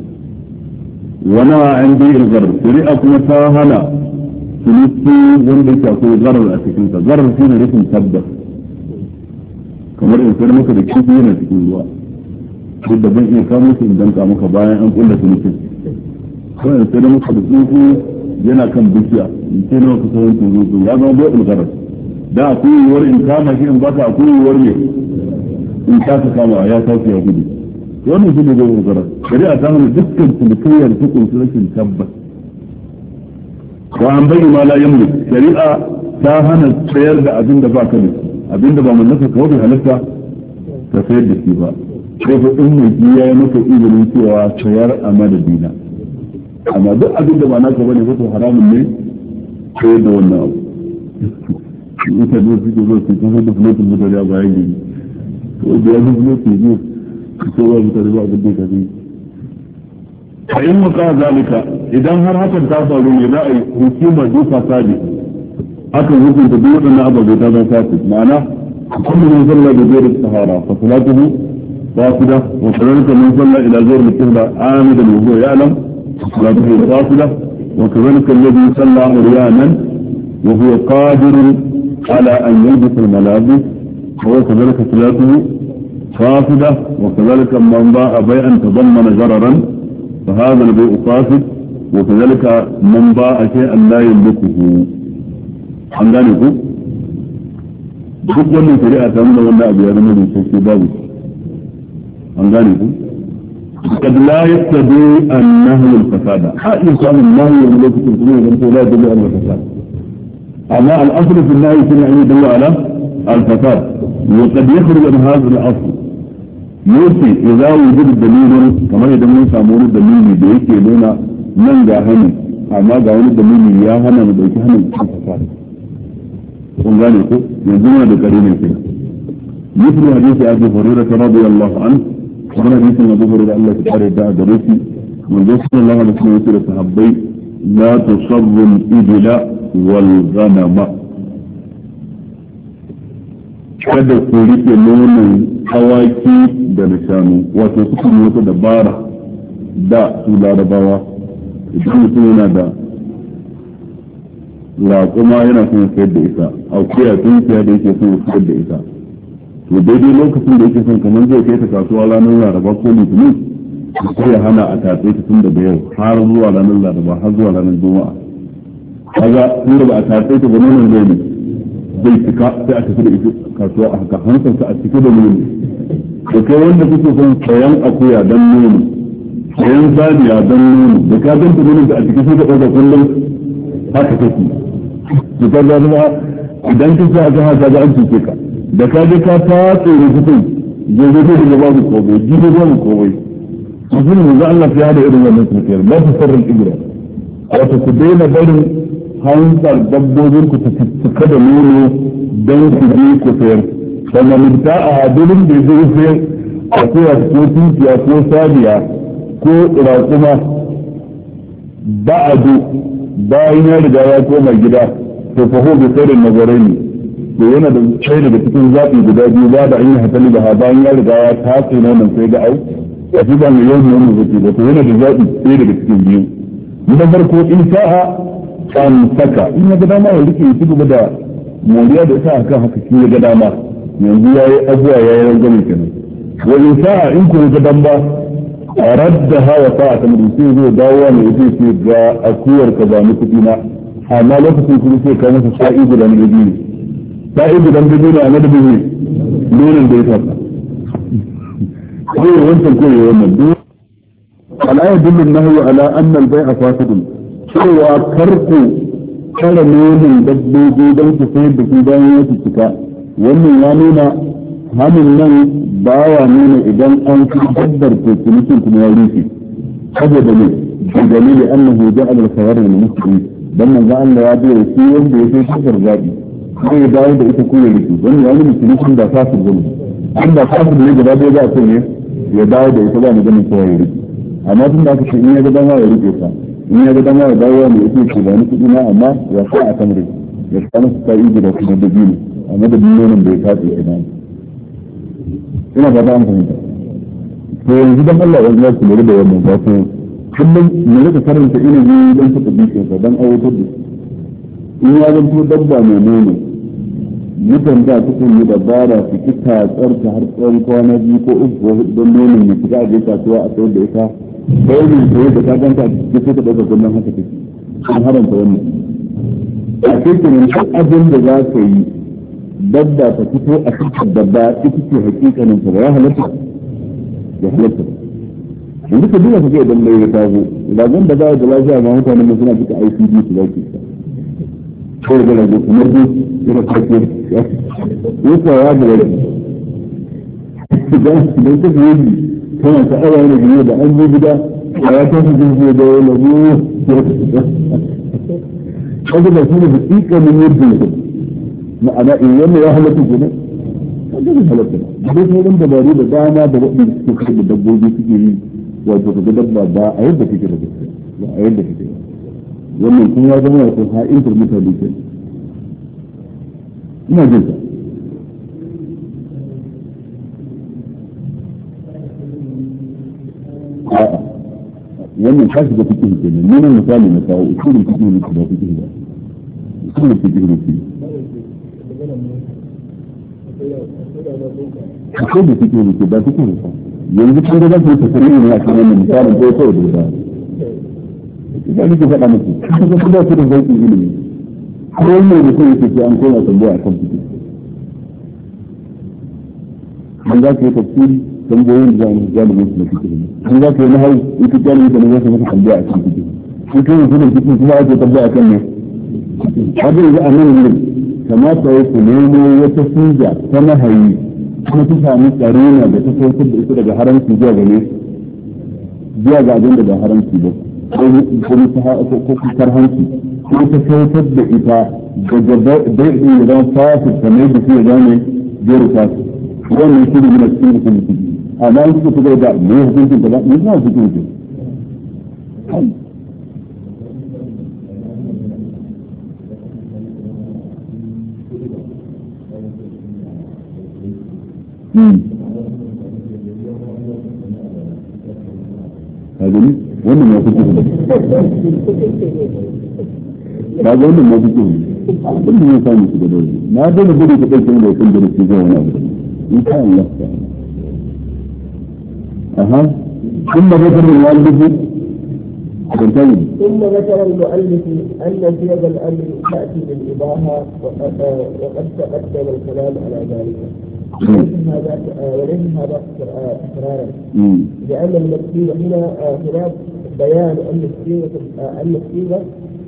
S1: ونهى عن بيع الغرر شريعة كما تاهنا ثلثي وندك أقول غرر أتكلمة غرر فينا رسم تبدأ kamar in sai maka da kifi yana cikin ruwa duk da ban iya kawo musu in danka maka bayan an kulla mutum ko in sai maka da tsuntsu yana kan bishiya in sai maka sauran tsuntsu ya zama bai ulgarar da akwai yiwuwar in kama shi in baka akwai yiwuwar ne in kasa kama ya sauke ya gudu wannan shi ne bai ulgarar shari'a ta hana dukkan tunikayyar tukun su rashin tabbas wa an bai ma la yamlik shari'a ta hana sayar da abin da ba ka da abinda ba mallaka kawai bai halatta ka sayar da shi ba sai fa in mai ya yi maka izinin cewa sayar a madadina amma duk abinda ba naka bane ba to haramun ne sayar da wannan abu ita ne suke zo su kan da flotin mutane a bayan gari to da ya zo flotin ne ko ba mutane ba abin da ka yi fa in muka zalika idan har hakan ta faru ne za a yi hukuma duka sadi aka hukunta duk waɗannan ababai ta zan fasid ma'ana kullu man salla bi ghairi tahara fa salatuhu fasida wa kadhalika man salla ila ghairi qibla amidan wa huwa ya'lam salatuhu fasida wa kadhalika alladhi salla uryanan wa huwa qadirun ala an yalbisa al-malabis wa kadhalika salatuhu فاسدة، وكذلك من باع بيعا تضمن ضررا فهذا البيع فاسد، وكذلك من باع شيئا لا يملكه. an gane ku duk wannan shari'a ta nuna wannan abu ya zama da sauki babu an gane ku قد لا يقتضي النهي الفساد إنسان النهي الذي يقول لا يدل على الفساد أما الأصل في النهي أن يدل على الفساد وقد يخرج من هذا الأصل يوصي إذا وجد دليل كما يدل سامور الدليل بيك لنا من جاهني أما جاهني الدليل يا هنا بيك هنا الفساد وذلك يدل بكريم كده مثل حديث أبي هريرة رضي الله عنه ومن حديث أبي هريرة الله تعالى دعا درسي من رسول الله عليه وسلم الصحابي لا تصر الإبل والغنم kada ku rike nonon hawaki da na shanu wato suka yi wata dabara da su larabawa idan mutum yana da raƙuma yana son sayar da ita akuya tunkiya da yake son sayar da ita to daidai lokacin da yake son kamar zai kai ta kasuwa ranar laraba ko litinin sai ya hana a tatse ta tun daga yau har zuwa ranar laraba har zuwa ranar juma'a kaga tun da ba a tatse ta ba nonon zai ne zai cika sai a tafi da ita kasuwa a haka hansarsa a cike da nono da kai wanda kuke son sayan akuya don nono sayan saniya don nono da ka ganta nonon da a cike sai ka ɗauka kullum haka take su ka zama idan ka sa aka haka ga an cuce ka da ka je ka tatse rubutun gobe zai da babu komai jibi babu komai mutum yanzu Allah ya da irin wannan tafiyar ba su sarrin ibra wato ku daina barin hansar dabbobin ku ta cika da nono don ku je ku sayar sannan mutta a hadulun da zai sayar a koya ko tunkiya ko sadiya ko raƙuma ba'adu bayan ya riga ya koma gida to fa hu bi khairin nazarai ne to yana da kai daga cikin zaɓi guda biyu ba da an yi hatali da bayan ya riga ya tace nonon sai ga au a fi ba mai yau nonon zai ba to yana da zaɓi ɗaya daga cikin biyu na farko in sa'a an saka in ya ga dama ya rike shi gaba da moriya da ita akan haka shi ya ga dama yanzu ya yi abuwa ya yi rangwame kenan wa in sa'a in ko ga dan ba a radda hawa sa'a ta mutum sai zai dawo ne ya ce ga akuyar ka ba ni kuɗi na amma lokacin kuma sai ka masa sa'i guda na biyu ne sa'i guda na biyu ne a madadin ne nonon da ya tafa koyi wancan koyi wannan duk ala yadullu an-nahyu ala anna al-bay'a fasidun cewa karku kare nonon dabbobi don ku sayar da su bayan ya cika wannan ya nuna hannun nan baya nuna idan an fi dabbar ko cinikin kuma ya rufe saboda ne da dalili annahu ja'ala al-khayar lil-muslimin dan manzo Allah ya bayar shi wanda ya sai dabbar zabi sai ya dawo da ita ko ya rufe wannan ya nuna cinikin da fasid ne an da fasid ne gaba da za a ce ne ya dawo da ita ba mu ganin kowa ya rufe amma tun da aka ce in ya ga dama ya rufe ta in ya ga dama ya dawo ne yake ce ba ni kudi na amma ya sa a kan rufe ya kana su sa'i da kuma da biyu amma da nonon da ya tace ina ina fata an fahimta to yanzu dan Allah ya zama kula da wannan ba ko kullum mu rika karanta ilimi dan su tabbike sa dan aiwatar da in ya zanto dabba mai nono mutan da suka yi dabara su kita tsarta har tsawon kwana biyu ko uku don nonon ya fita a je kasuwa a sayar da ita sai ne sai da ka ganta a cikin sai ka dauka kullum haka take an haramta wannan a cikin abin da za ka yi dabba ta fito a cikin dabba ita ce hakikanin ta ya halatta ya halatta yanzu ka duba ka ga idan mai ya tazo idan da za da lafiya ma mutanen mu suna cika ICD su zaki ko da lafiya kuma su ina kake ya ko ya ga wani idan ka yi kana ta awa ne biyu da an yi gida a ya tafi jirgi da wani lafiya kaga da shi ne hakikanin yadda ma'ana in wannan ya halatta ke nan wanda zai halatta da dai sauran dabaru da dama da waɗanda suke kai da dabbobi suke yi wato ka ga dabba ba a yadda kake da gaske ba a yadda kake wannan kuma ya zama wato ha'intar mutane ke ina jin ka a'a wannan ka shiga cikin kenan nuna misali na kawo usulun cikin ne ba cikin ba usulun cikin ne akwai da suke ne ba suke ne yanzu kun ga zan tafsiri ne a cikin misalin ko ko da ita ne ke faɗa muku kuma kun da su da zai ilimi ko ne da kuma yake an koma tambaya akan fiti an za ka yi tafsiri tambayoyin da zan galibin su na fiti an za ka yi nahawu ita galibin da za ka maka tambaya akan fiti shi kan yanzu da fiti kuma ake tambaya akan ne abin da a nan ne kamata ya ku nemo wata siga ta nahayi kuma ta sami tsarina da ta saukar da ita daga haramci zuwa ga ne zuwa ga abin da ba haramci ba ko kusur hanci ko ta saukar da ita daga daidai ya zama fasit ta mai da shi ya zama biyar fasit wannan shi ne yana cikin hukunci amma in suka tuba da mai hukuncin ta ba ne suna hukuncin هذا وانا ما فيكم هذا وانا ما فيكم كل ما كان يقول ما دام بدي تقول لو كنت في جوه ان شاء الله ثم ذكر المؤلف
S2: ثم ذكر المؤلف ان صيغ الامر تاتي بالاباحه وقد تقدم الكلام على ذلك وليس هذا تكرارا لأن المقصود هنا خلاف بيان أن الصيغة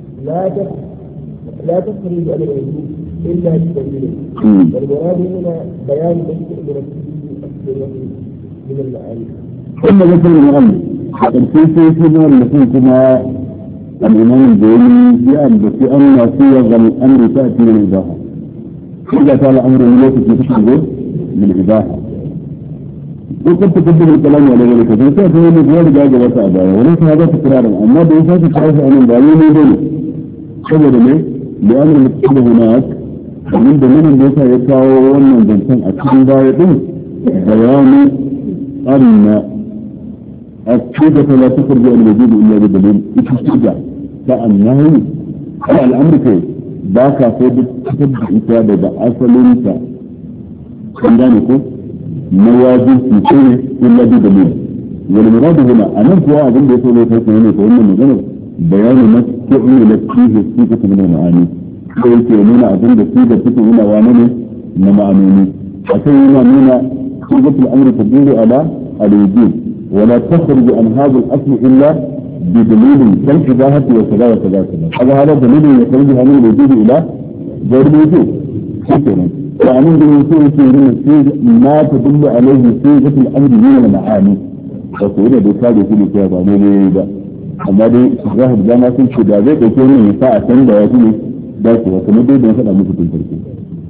S2: لا تخرج عن الوجود إلا بدليل والمراد هنا بيان مشروع من المعاني.
S1: ثم ذكر المؤلف في نقول كما الإمام الجويني في أن صيغ الأمر تأتي للإباحة إذا كان الأمر الملوك في تشبه بالإباحة وقد تقدم الكلام على ذلك فسأت هو الإجوال جاء جوات أبايا وليس هذا تكرارا أما بإنسان تعرف عن البعيين يدونه سبب ليه؟ لأن المكتوب هناك ومن ضمن الناس يتعاو ومن ضمن أكثر بايته بيان أن الصيغة لا تخرج عن الوجود إلا بدليل إتشجع كأنه الأمر كيف باكا فوق تتبع إتابة بأصل kan gane ko na wajibi ne illa bi dalil wal murad huna anan kuwa abin da yake ne kai ne ko wannan magana bayani na fi'li la fihi sifatu min ma'ani ko yake nuna abin da fi'li take nuna wani ne na ma'anoni akai yana nuna sifatul amri tadullu ala al-wujud wa la takhruj an hadha al-asl illa bi dalil kal-ibahati wa kadha wa kadha hada dalil yakhruj an al-wujud ila ghayr al-wujud shikenan وعمل بالوصول في ما تدل عليه صيغة الأمر من المعاني وصوله بكاد في الكتاب عليه أما دي ظاهر جامعة الشدادة يكون يساعة سنة ويكون ذاك وكما دي نفسنا مكتب التركيب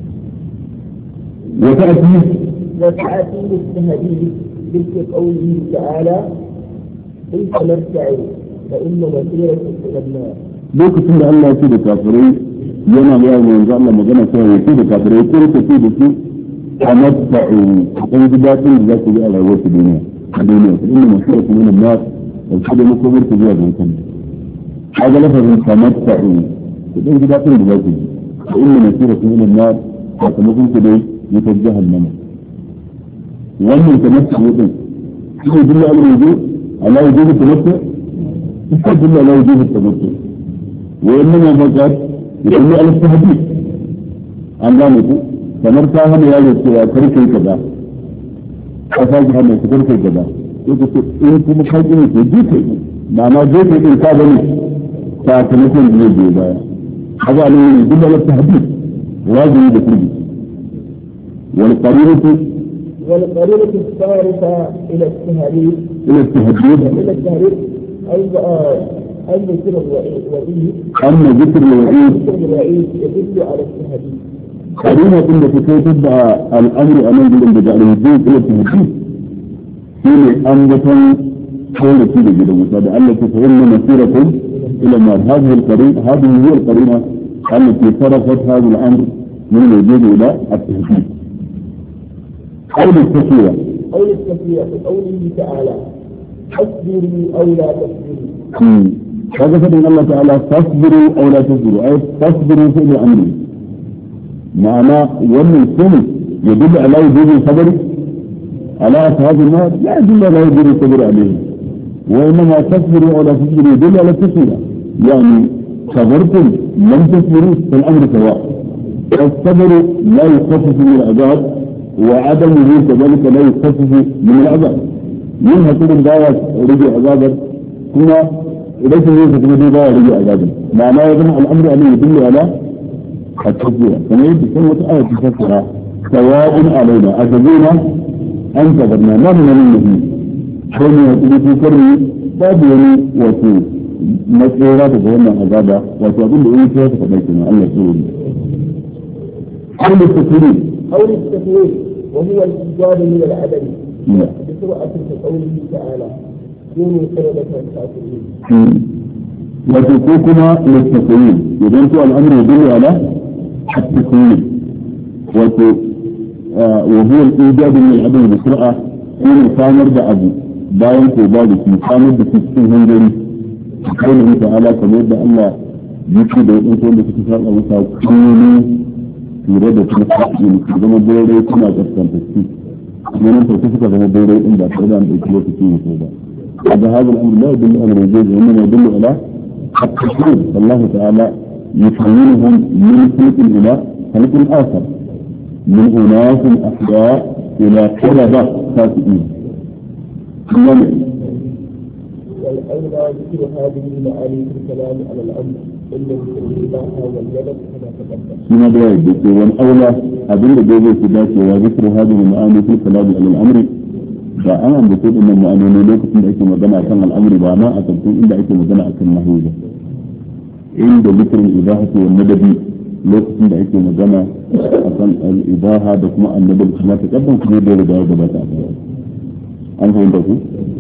S2: وتأتي للتهديد مثل قوله تعالى إن تمتعوا فإن مسيركم إلى النار
S1: لو كنت الله يكون كافرين yana ga yawon yanzu Allah magana cewa ya ce da kafirai ko ta ce da su tamatta'u kun ji daɗin da za ku yi a rayuwar su duniya a duniya su inda masu yau kuma na ɗauki da makomar ku zuwa ga kan a ga lafazin tamatta'u ku ɗan ji daɗin da za ku yi a inda masu yau kuma na sakamakon ku dai ya ta jahannama wannan tamatta'u ɗin shi ne dilla al-wudu Allah ya jibu tamattu ita dilla Allah ya jibu tamattu wa innama faqat يقول على التهديد عن ذلك فمرتا هنا يجب تركي كذا أفاجئ هنا تركي كذا يقول إنكم مخيطين في جيكي معنى جيكي إنكابني فأتنكم بيجي بايا هذا يدل على التهديد واجب بكري والقرينة
S2: الصارفة إلى التهديد أن ذكر الوعيد يدل على التهديد.
S1: قرينة التي تتبع الأمر أمام بالانبجاء للدين إلى التهديد هي أنبة حول كده جدا وصادة التي فإن مسيركم إلى النار هذه هي القرينة التي صرفت هذا الأمر من الوجود إلى التهديد. قول التسوية
S2: بقوله تعالى اصبروا أو لا تصبروا
S1: هذا فإن الله تعالى تصبروا أو لا تصبروا أي تصبروا في الأمر معنى ومن السنة يدل على وجود الصبر على أصحاب النار لا يدل على وجوب الصبر عليهم، وإنما تصبروا على تصبروا يدل على التصبر، يعني صبرتم لم تصبروا فالأمر سواء. الصبر لا يخفف من العذاب، وعدم وجود كذلك لا يخفف من العذاب. منها كل الدعوة رجع عذابا كما ليس يوجد من الدعوة رجع عذابا، معناه يجمع الأمر أن يدل على التصبر. كما يجب كلمة آية تفسرها سواء علينا أجزينا أن صبرنا ما من منه حين يقول في كرم باب يلي وسوء مسيرات فهنا عذابا وتقول إيه فيها تقبيتنا الله سوء. حول التكوين
S2: وهو الإيجاد من العدم بسرعة كقوله تعالى كونوا قردة خاسئين.
S1: وتكوكما للتكوين إذن الأمر يدل على التكوين وهو الإيجاد من العدم بسرعة حين صامر بأبو باين كوبادي في صامر بسكين هنجري قوله تعالى كما يبدأ الله يكي دوئن كون بسكتار أو ساكوني في ردة مستقيم في زمن بيري كما تسكن تسكين من أنت تسكت زمن بيري إن ذا فردا أن تكلو تكين كوبا. هذا الأمر لا يدل على الوجود وإنما يدل على التكوين. الله تعالى يكونهم من خلق إلى خلق آخر، من أناس أحياء إلى قردة خاسئين.
S2: والأولى ذكر هذه المعاني في الكلام على الأمر إلا ذكر الإباحة واليد كما تقدم.
S1: هنا بيجي والأولى أدل جوجل سداسي وذكر هذه المعاني في الكلام على الأمر. فأنا بقول إن المعاني لوكس من أيك مجمع كان الأمر وما أتبقى إلا أيك مجمع كان النهوذة. عند ذكر الإباحة والندب لوكس من أيك مجمع كان الإباحة بكما الندب كما تقدم كما يدور دار دبات أبواب. أنا فهمت أقول.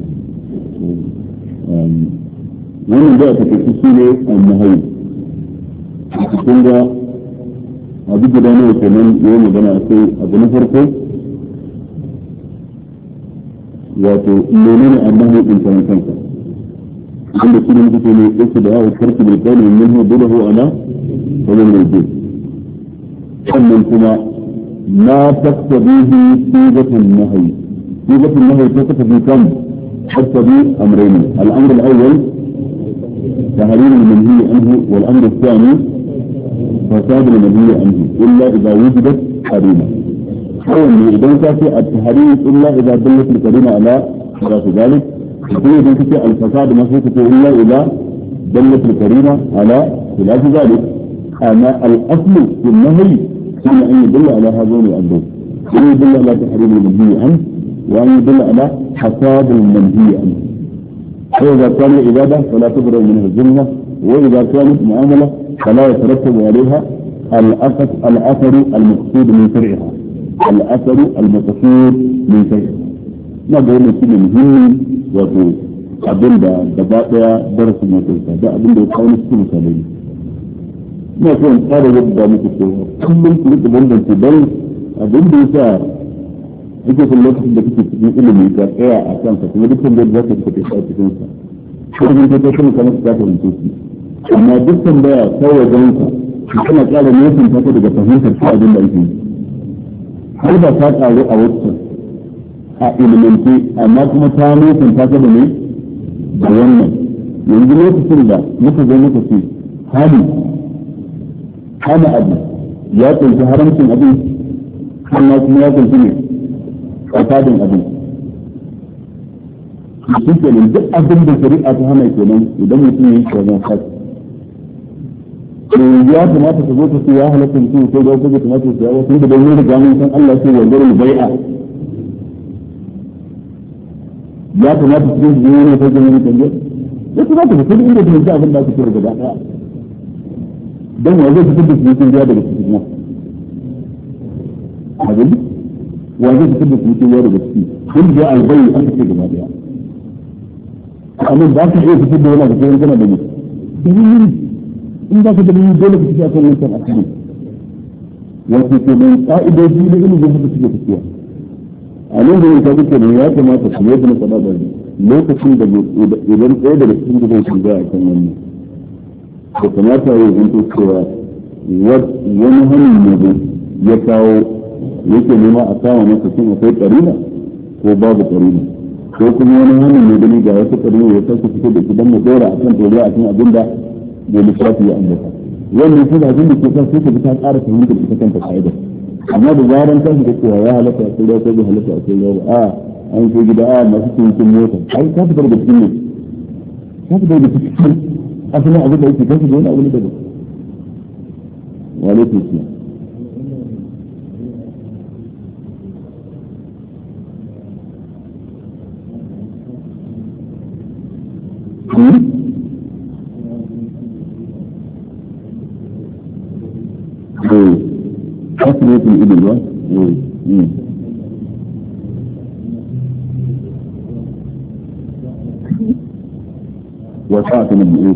S1: wannan da aka kai shi ne annahi kun ga abu guda ne kenan yayi magana sai abu na farko wato menene annahi din kan kanka wanda shi ne muke ne yake da yawo karki da kai min hu bilahu ala wala wujud sannan kuma ma taktabihi sigatun nahyi sigatun nahyi ta tafi kan تقتضي أمرين. الأمر الأول تحريم المنهي عنه، والأمر الثاني فساد المنهي عنه إلا إذا وجدت قرينة. إذا كان في التحريم إلا إذا دلت القرينة على خلاف ذلك، يكون إذا كان الفساد مخصوص إلا إذا دلت القرينة على خلاف ذلك. أما الأصل في النهي هو أن يدل على هذين الأمرين، أن يدل على تحريم المنهي عنه وأن يدل على حساب المنهي عنه. فإذا كان عبادة فلا تبرأ منه الذمة، وإذا كانت معاملة فلا يترتب عليها الأثر المقصود من شرعها. الأثر المقصود من شرعها. ما قلنا كده مهم وتو أبن دا بقى درس الموتوسة دا أبن دا يقاون السنة سالين. ما كان قال يبدأ مكتوها كل كلمة بندن تبين أبن دا يسار ita kun lokacin da kake cikin ilimi ka tsaya a kanka kuma dukkan da zaka tafi a cikin sa kuma da kake kuma kana ka fahimce shi amma dukkan da ya kawo ganka kana ƙara nufin ta daga fahimtar shi abin da yake har da ka ƙaru a wasu a ilimance amma kuma ta nufin ta da ne da wannan yanzu lokacin da muka zo muka ce hana abu ya kunshi haramcin abin amma kuma ya kunshi ne fasadin abin shi kenan duk abin da shari'a ta hana kenan idan mutum ya yi wajen fasi ya kamata ka zo ka ce ya halatta mutum ko da kuma kamata ya yawa tun da don yi riga mun san Allah ce wa garin bai'a ya kamata su yi zuwa ne sai jami'in canje ya kamata ka kuma inda da abin da aka ce gaba daya don wa zai fitar da su yi kungiya daga cikin abin wajen fitar da su ya daga ciki kun da albayi aka ce gaba daya amma ba ka iya fitar da wani abu sai kana da mu dalilin in ba ka da mu dole ka fitar kan wannan asiri wato ke mai ka'idoji da ilimin haka suke tafiya a nan da yanka duka ne ya kamata su yadda na faɗa da lokacin da idan ɗaya daga cikin da zai shiga a kan wannan da kamata ya zanto cewa wani hannun ne ya kawo yake nema a samu masa cin akwai ƙarina ko babu ƙarina ko kuma wani hannun mai gani ga wasu ƙarina ya sake fito da shi don mu dora a kan ɗoriya a kan abin da mai lissafi ya ambata wannan shi da abin da ke sa sai ka bi ta ƙara fahimtar ita kanta ka'idar amma da zaran kan da cewa ya halatta a tsira ko bai halatta a tsira a an ce gida a masu cikin mota ai ka fitar da cikin ne ka fitar da cikin asalin abin da yake kansu da wani abu ne daga wale ke siya أصلية الإبل وساعة من الإبل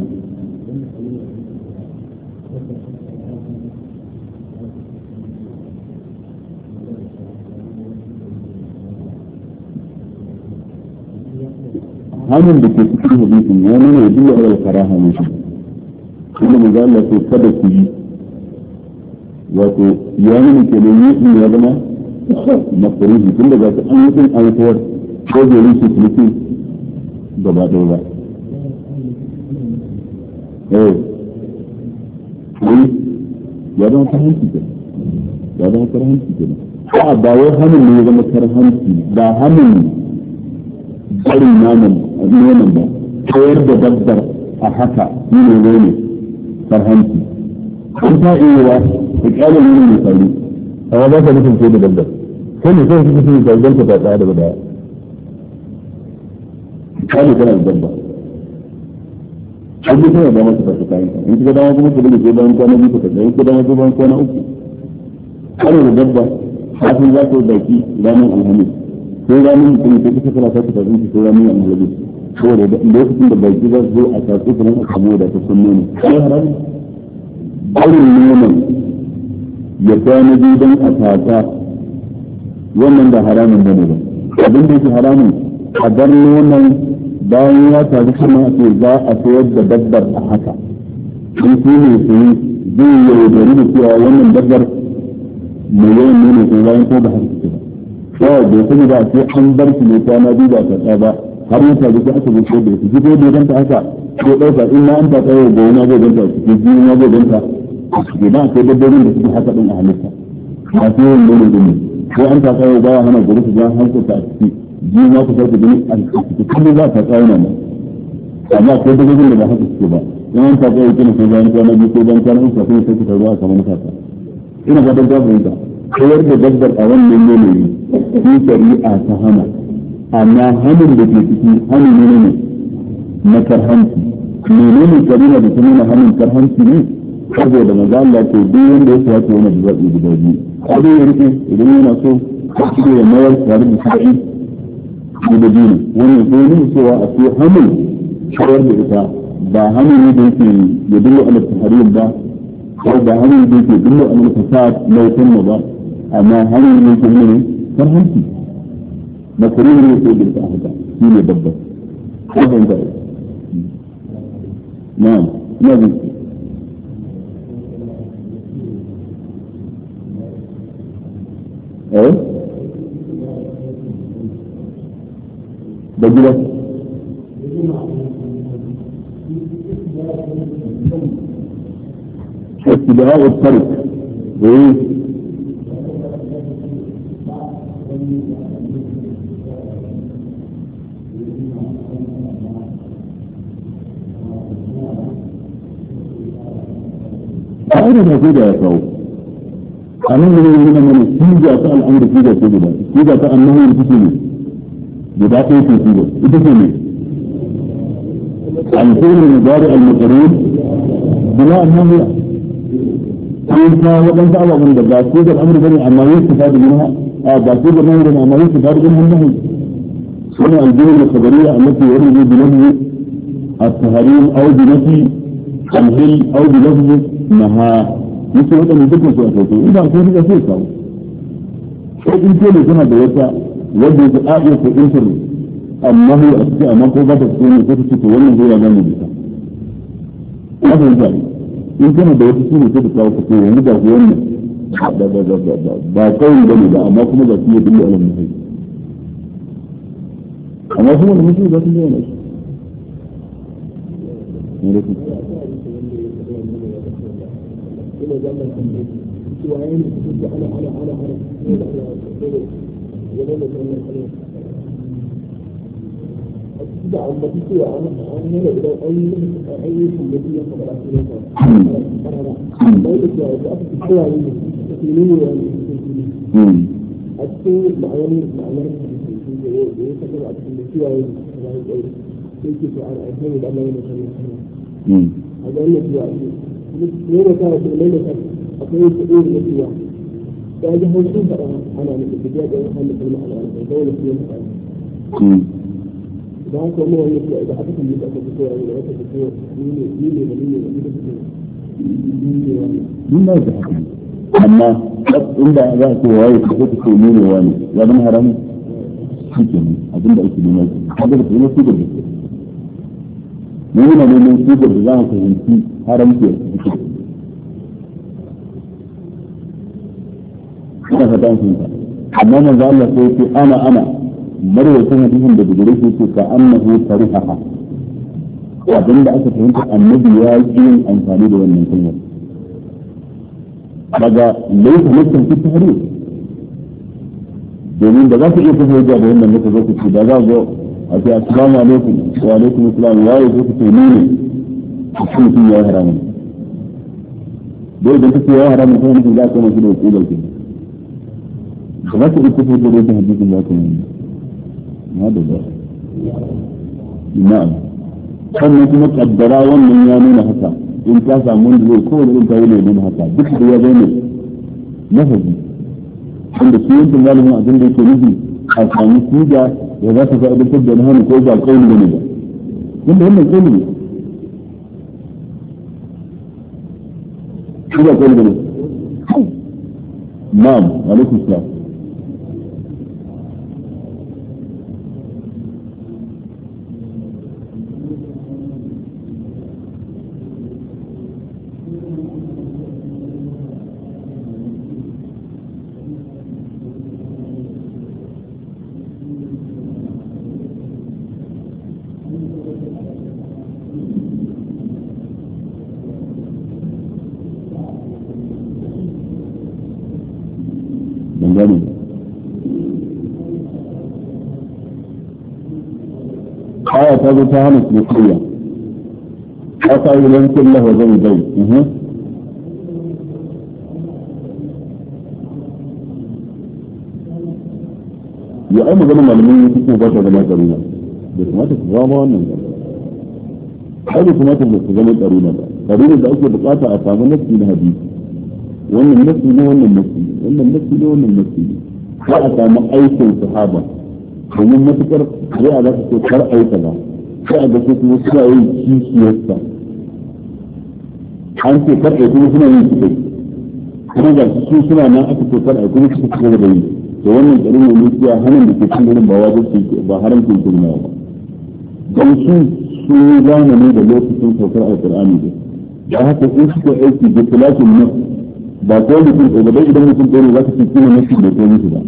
S1: هذا اللي تفكره بيكم وانا يدل على الكراهة مش كل ما قال لك صدقي wato ya nuna ke da yi ya zama makarihi tun da gasu an yi ɗin alkawar ko da yi su mutu gaba ɗaya ba. Ya zama karhanci ke ya zama karhanci ke a ba wai hannun ne ya zama karhanci ba hannun barin naman nonon ba kawar da dabbar a haka shi ne karhanci an ta iya wa da kyalin yin mai tsari amma ba ka nufin ce da dabbar kai ne sai suka fi zarganta ta tsaya daga daya kyalin tana da dabba an yi tana da masu fasa kayan ka in kika dama kuma ka bada ke bayan kwana biyu ka tsaye in kika dama ko bayan kwana uku ana da dabba kafin za ka yi baki ranar alhamis sai ranar mutum sai kusa kana sake tsarin ki sai ranar alhamis saboda lokacin da baki za su zo a tatsi kuma a kamo da ta sun nuna kai haramun barin nonon ya kwana biyu don a tata wannan da haramun bane ba abin da yake haramun a bar nonon bayan ya taru kuma a ce za a sayar da dabbar a haka in shi ne sai zai yaudari da cewa wannan dabbar mai yawan nono sai bayan ko ba haka ce ba kawai bai sani ba sai an bar shi ne kwana biyu ba ta ba har ya taru sai aka zo da shi ko bai ganta haka ko ɗauka in ma an ta tsaye ga wani zai ganta cikin biyu ma zai ganta ke ba akwai dabbobin da suke haka ɗin a halitta masu yawan nono ɗin ko an ta tsaye ba hana gobe su ja hankalta a ciki biyu ma ku sauke gani a ciki kullum za ta tsaye na amma akwai dabbobin da ba haka suke ba in an ta tsaye kina sai bayan kwana biyu ko bayan kwana uku sai sai ki taruwa a kamar mutaka ina fatan ta fahimta koyar da dabbar a wannan nono ne shi shari'a ta hana amma hannun da ke ciki hannun ne na karhanci menene karina da kuma hannun karhanci ne saboda maza Allah ce duk wanda ya sace wani da zaɓi guda biyu ko ya rike idan yana so ka cire ya mayar tare da sa'i da biyu wannan ko ne cewa a ce hannun shawar da ita ba hannun ne da yake ya dillo ala tahrim ba ko ba hannun da yake dillo ala fasad laifin ba amma hannun ne ke ne karhanci مكروه يسوي بالأهدى من يدبر هذا انتهى نعم ماذا ايه بجلس اتباع الطريق ايه أين هذا يقول؟ أنا من السيجة الأمر سيجة سيجة سيجة أنه يتسمي بباقي في سيجة يتسمي الفعل المضارع المقرون بلا أنه أنت وأنت أعلم من ذلك سيجة الأمر بني عما يستفاد منها سيجة الأمر بني عما يستفاد منها النهي صنع الجمل الخبرية التي يرمي بنفي التهريم أو بنفي الهل أو بلفظ نها مثل هذا من ذكر سؤالته إذا كان هذا شيء صار شيء إنسان كما دوتا وجد آية في إنسان أنه أشياء ما قوة تكون تفتح ولا غير ذلك بها هذا الجانب إن كان دوتا سنة تفتح وتكون ومدى هو ba kawai bane ba amma kuma ba su yi dillo ala mutai amma kuma da mutum za su yi wani
S2: da ambaci cewa an yana idan an yi ayyukan da ya kamar a cikin sa karara da yake cewa da aka fi kowa ne da ke nuna wani a cikin ma'anar da ya saka a cikin da cewa ne da ya tsaye sai ke ce an aiki ne da Allah yana sanin sana a ga wannan cewa ne da ka da lai da akwai wata ɗaya da cewa da ji haushin faɗa ana nufin da ya ɗaya hannun kalma a wani da wani fiye da da haka wani wani da idan aka kalli da aka fito ya yi da aka fito ni ne da
S1: mun ba da haka amma inda za a ce waye ko ta ce ni ne wani ya zama haramu shike ne abinda ake nema shi kaga da kuma su da ne yana neman su da za mu fahimci haramci ina fata an fahimta amma manzo Allah sai ce ana marwacin hadisin da bugure shi ce ka annahu tarihaha abinda aka fahimta annabi ya yi yin amfani da wannan kalmar daga laifin mutum fi tahrir domin da za ku iya fahimta da wannan muka zo ku ce da za zo a ce assalamu alaikum wa alaikum assalam waye zo ku ce ni ne shi mutum ya yi haramun dole idan kace ya yi haramun kuma mutum za ka mashi da hukumar ke ba za ku iya fahimta da wannan hadisin za ka yi هذا ده نعم sannan kuma kaddara wannan ya nuna haka in ka samu wanda zai kowane irin kawo ne nuna haka duk da ya zai nafazi wanda su yankin malamin abin da yake nufi a sami siga da za ta fa'idantar da hannu ko ba kauli ne ba wanda wannan kauli ne shi ba kauli ne na'am alaikum salam آية هذه كانت مصرية أصعب يمكن له زوجين يا أما زمن المؤمنين يكون بشر كما قرينا بس ما تتزامن هذه كما تتزامن قرينا قرينا ده أصلا بقاطع أفهم نفسي لهديث وأن النفسي له وأن النفسي وأن النفسي له وأن النفسي لا أفهم أي الصحابة domin matukar zai a za su ce kar aika ba sai a ga su kuma suna yin kishiyarsa an ce kar aika kuma suna yin kitai kuma ga su suna nan aka ce kar aika kuma suka cigaba da yi to wannan tsarin mai nufiya hannun da ke cikin gurin ba wajen su ba haramcin kuma ba don su zamani da lokacin saukar alƙur'ani da haka in suka aiki da talatin nan ba ko mutum ɗaya ba idan mutum ɗaya ne za ka ce kina nashi da ko mutu ba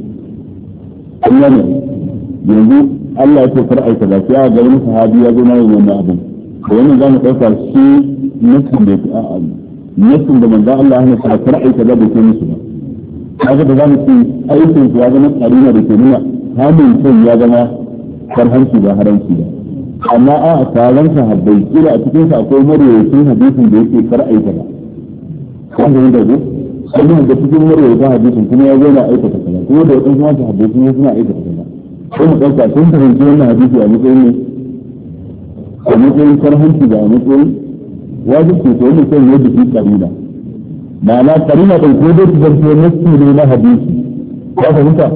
S1: yanzu Allah ya ce kar aika ba sai ga wani sahabi ya zo na yin wannan abin to wannan za mu ɗauka shi nasin da ya nasin da manzo Allah ya sa kar aika ba bai kai musu ba kaga da zamu ce aikin su ya zama karina da ke nuna hamin sun ya zama karhanci ba haranci ba amma a taron sahabbai kila a cikin sa akwai marwayacin hadisin da yake kar aika ba kan da yadda sannan da cikin marwayacin hadisin kuma ya zo na aikata kaza kuma da wadansu masu sahabbai kuma suna aikata kaza ko mu ɗauka sun fahimci wannan hadisi a matsayin ne a matsayin karhanci da a matsayin wajibi ko wani sai yadda shi karina ma'ana karina ɗin ko dai su zanto nasu ne na hadisi ya fahimta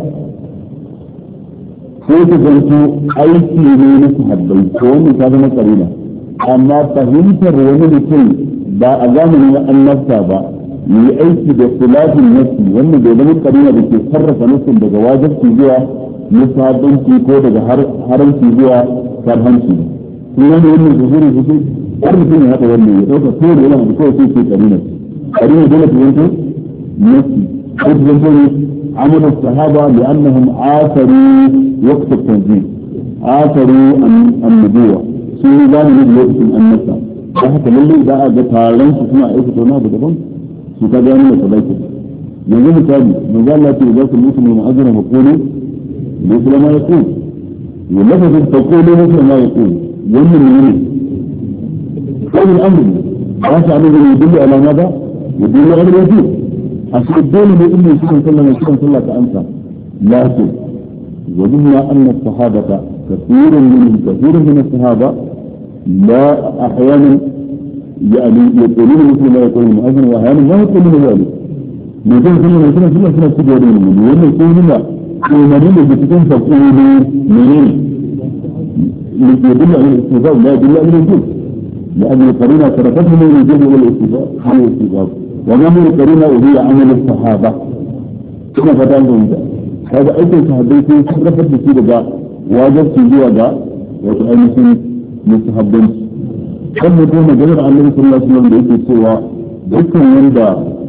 S1: ko su zanto aiki ne na sahabbai ko wani ta zama karina amma fahimtar wani mutum ba a zamanin annabta ba yi aiki da kulafin nasi wannan bai zama karina da ke sarrafa nasin daga wajibi zuwa musabanci ko daga haramci zuwa karhanci ne wani wannan zuhuri har mutum ya haɗa wannan ya ɗauka ko da yana da kawai sai ce karina dole ta zanto nasi ko ta zanto ne عمل الصحابة لأنهم عاصروا وقت التنزيل آثروا النبوة سنة زمن الوقت النبوة فحتى للي إذا أجد تعالين سنة أيضا بدبن ستجاني لتبايته نجم تاني نقال لا تلقاك المسلم المؤذن فقولوا مثل ما يقول واللفظ تقولوا مثل ما يقول ومن منه قول الأمر عاش عليه يدل على ماذا؟ يدل على الوجود أصل الدين بإنه صلى الله عليه وسلم كأنت لكن وجدنا أن الصحابة كثير من الصحابة لا أحيانا يعني يقولون مثل ما يقول المؤذن وأحيانا ما يقولون ذلك نقول صلى الله عليه وسلم في السجودين وأن يقولون لا المدينة التي تنفق منين يدل على الاستيفاء لا يدل على الوجود لأن القرينة تركتهم من الوجود إلى الاستيفاء وما هو القرينة وهي عمل الصحابة كما فتنتم هذا أيضا صحابيتي ترفت بسيطة واجب سيجوا دا وتأنسين مستحبين كم يكون مجرد عن النبي صلى الله عليه وسلم بيكي سوى ذكر يندى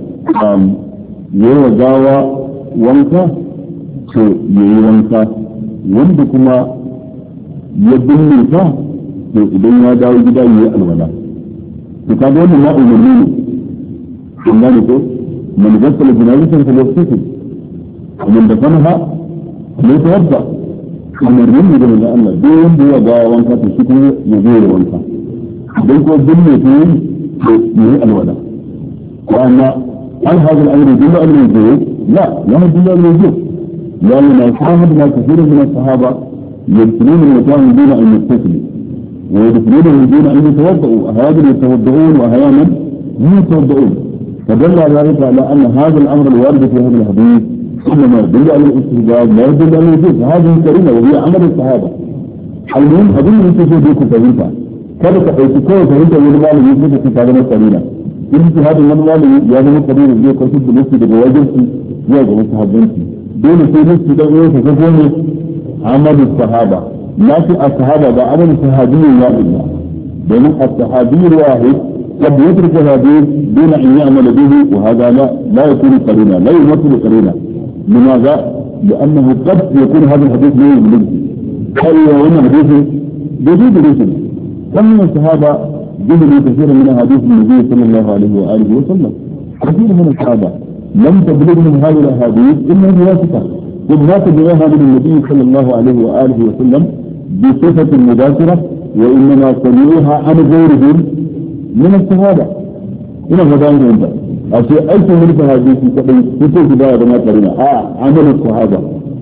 S1: يوى جاوى وانكا so yayi wanka wanda kuma ya binne ta to idan ya dawo gida yayi alwala to kaga wannan ma umarni ne kun gane ko man gassala janazatan fa yasifu man dafanaha la tawadda umarni ne daga Allah duk wanda ya ga wanka to shi kuma ya zo ya wanka idan ko binne ta to yayi alwala wa anna hal hadha al-amr yadullu ala al-wujub la yadullu ala al-wujub لأننا شاهدنا كثير من الصحابة يدخلون المكان دون أن يغتسلوا ويدخلونه دون أن يتوضؤوا أحيانا يتوضؤون وأحيانا لا يتوضؤون فدل على ذلك على أن هذا الأمر الوارد في هذا الحديث إنما يدل على الاستهزاء لا يدل على الوجود هذه كريمة وهي عمل الصحابة المهم أظن أن تشهدوكم فهمتها كذا تحيثكوا فهمتها والمال يثبت في هذا القرينة إذن هذا المال يجب القرينة يقول في النفس بواجبتي يجب الصحابينتي دون سيدنا تدعوه تكون عمل الصحابة لا في الصحابة بعمل صحابي واحد بل الصحابي الواحد قد يترك الحديث دون أن يعمل به وهذا لا يكون قرينة لا يمثل قرينة لماذا؟ لأنه قد يكون هذا الحديث لا يبلغ أي وأن حديث جديد رسل ومن الصحابة جملوا كثيرا من حديث النبي صلى الله عليه وآله وسلم كثير من الصحابة لم تبلغهم هذه الأحاديث إلا بواسطة قد ما تبلغها من النبي صلى الله عليه وآله وسلم بصفة مباشرة وإنما سمعوها عن غيرهم من الصحابة هنا فتاة عندها أشياء أي من الحديث في بداية ما قرنا عمل الصحابة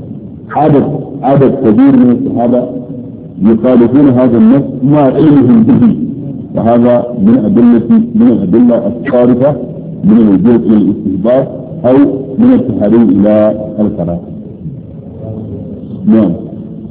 S1: عدد كبير من الصحابة يخالفون هذا النص مع علمهم به وهذا من الأدلة الصارفة من الوجود إلى الاستهباب أو من التحريم إلى الكراهة. نعم.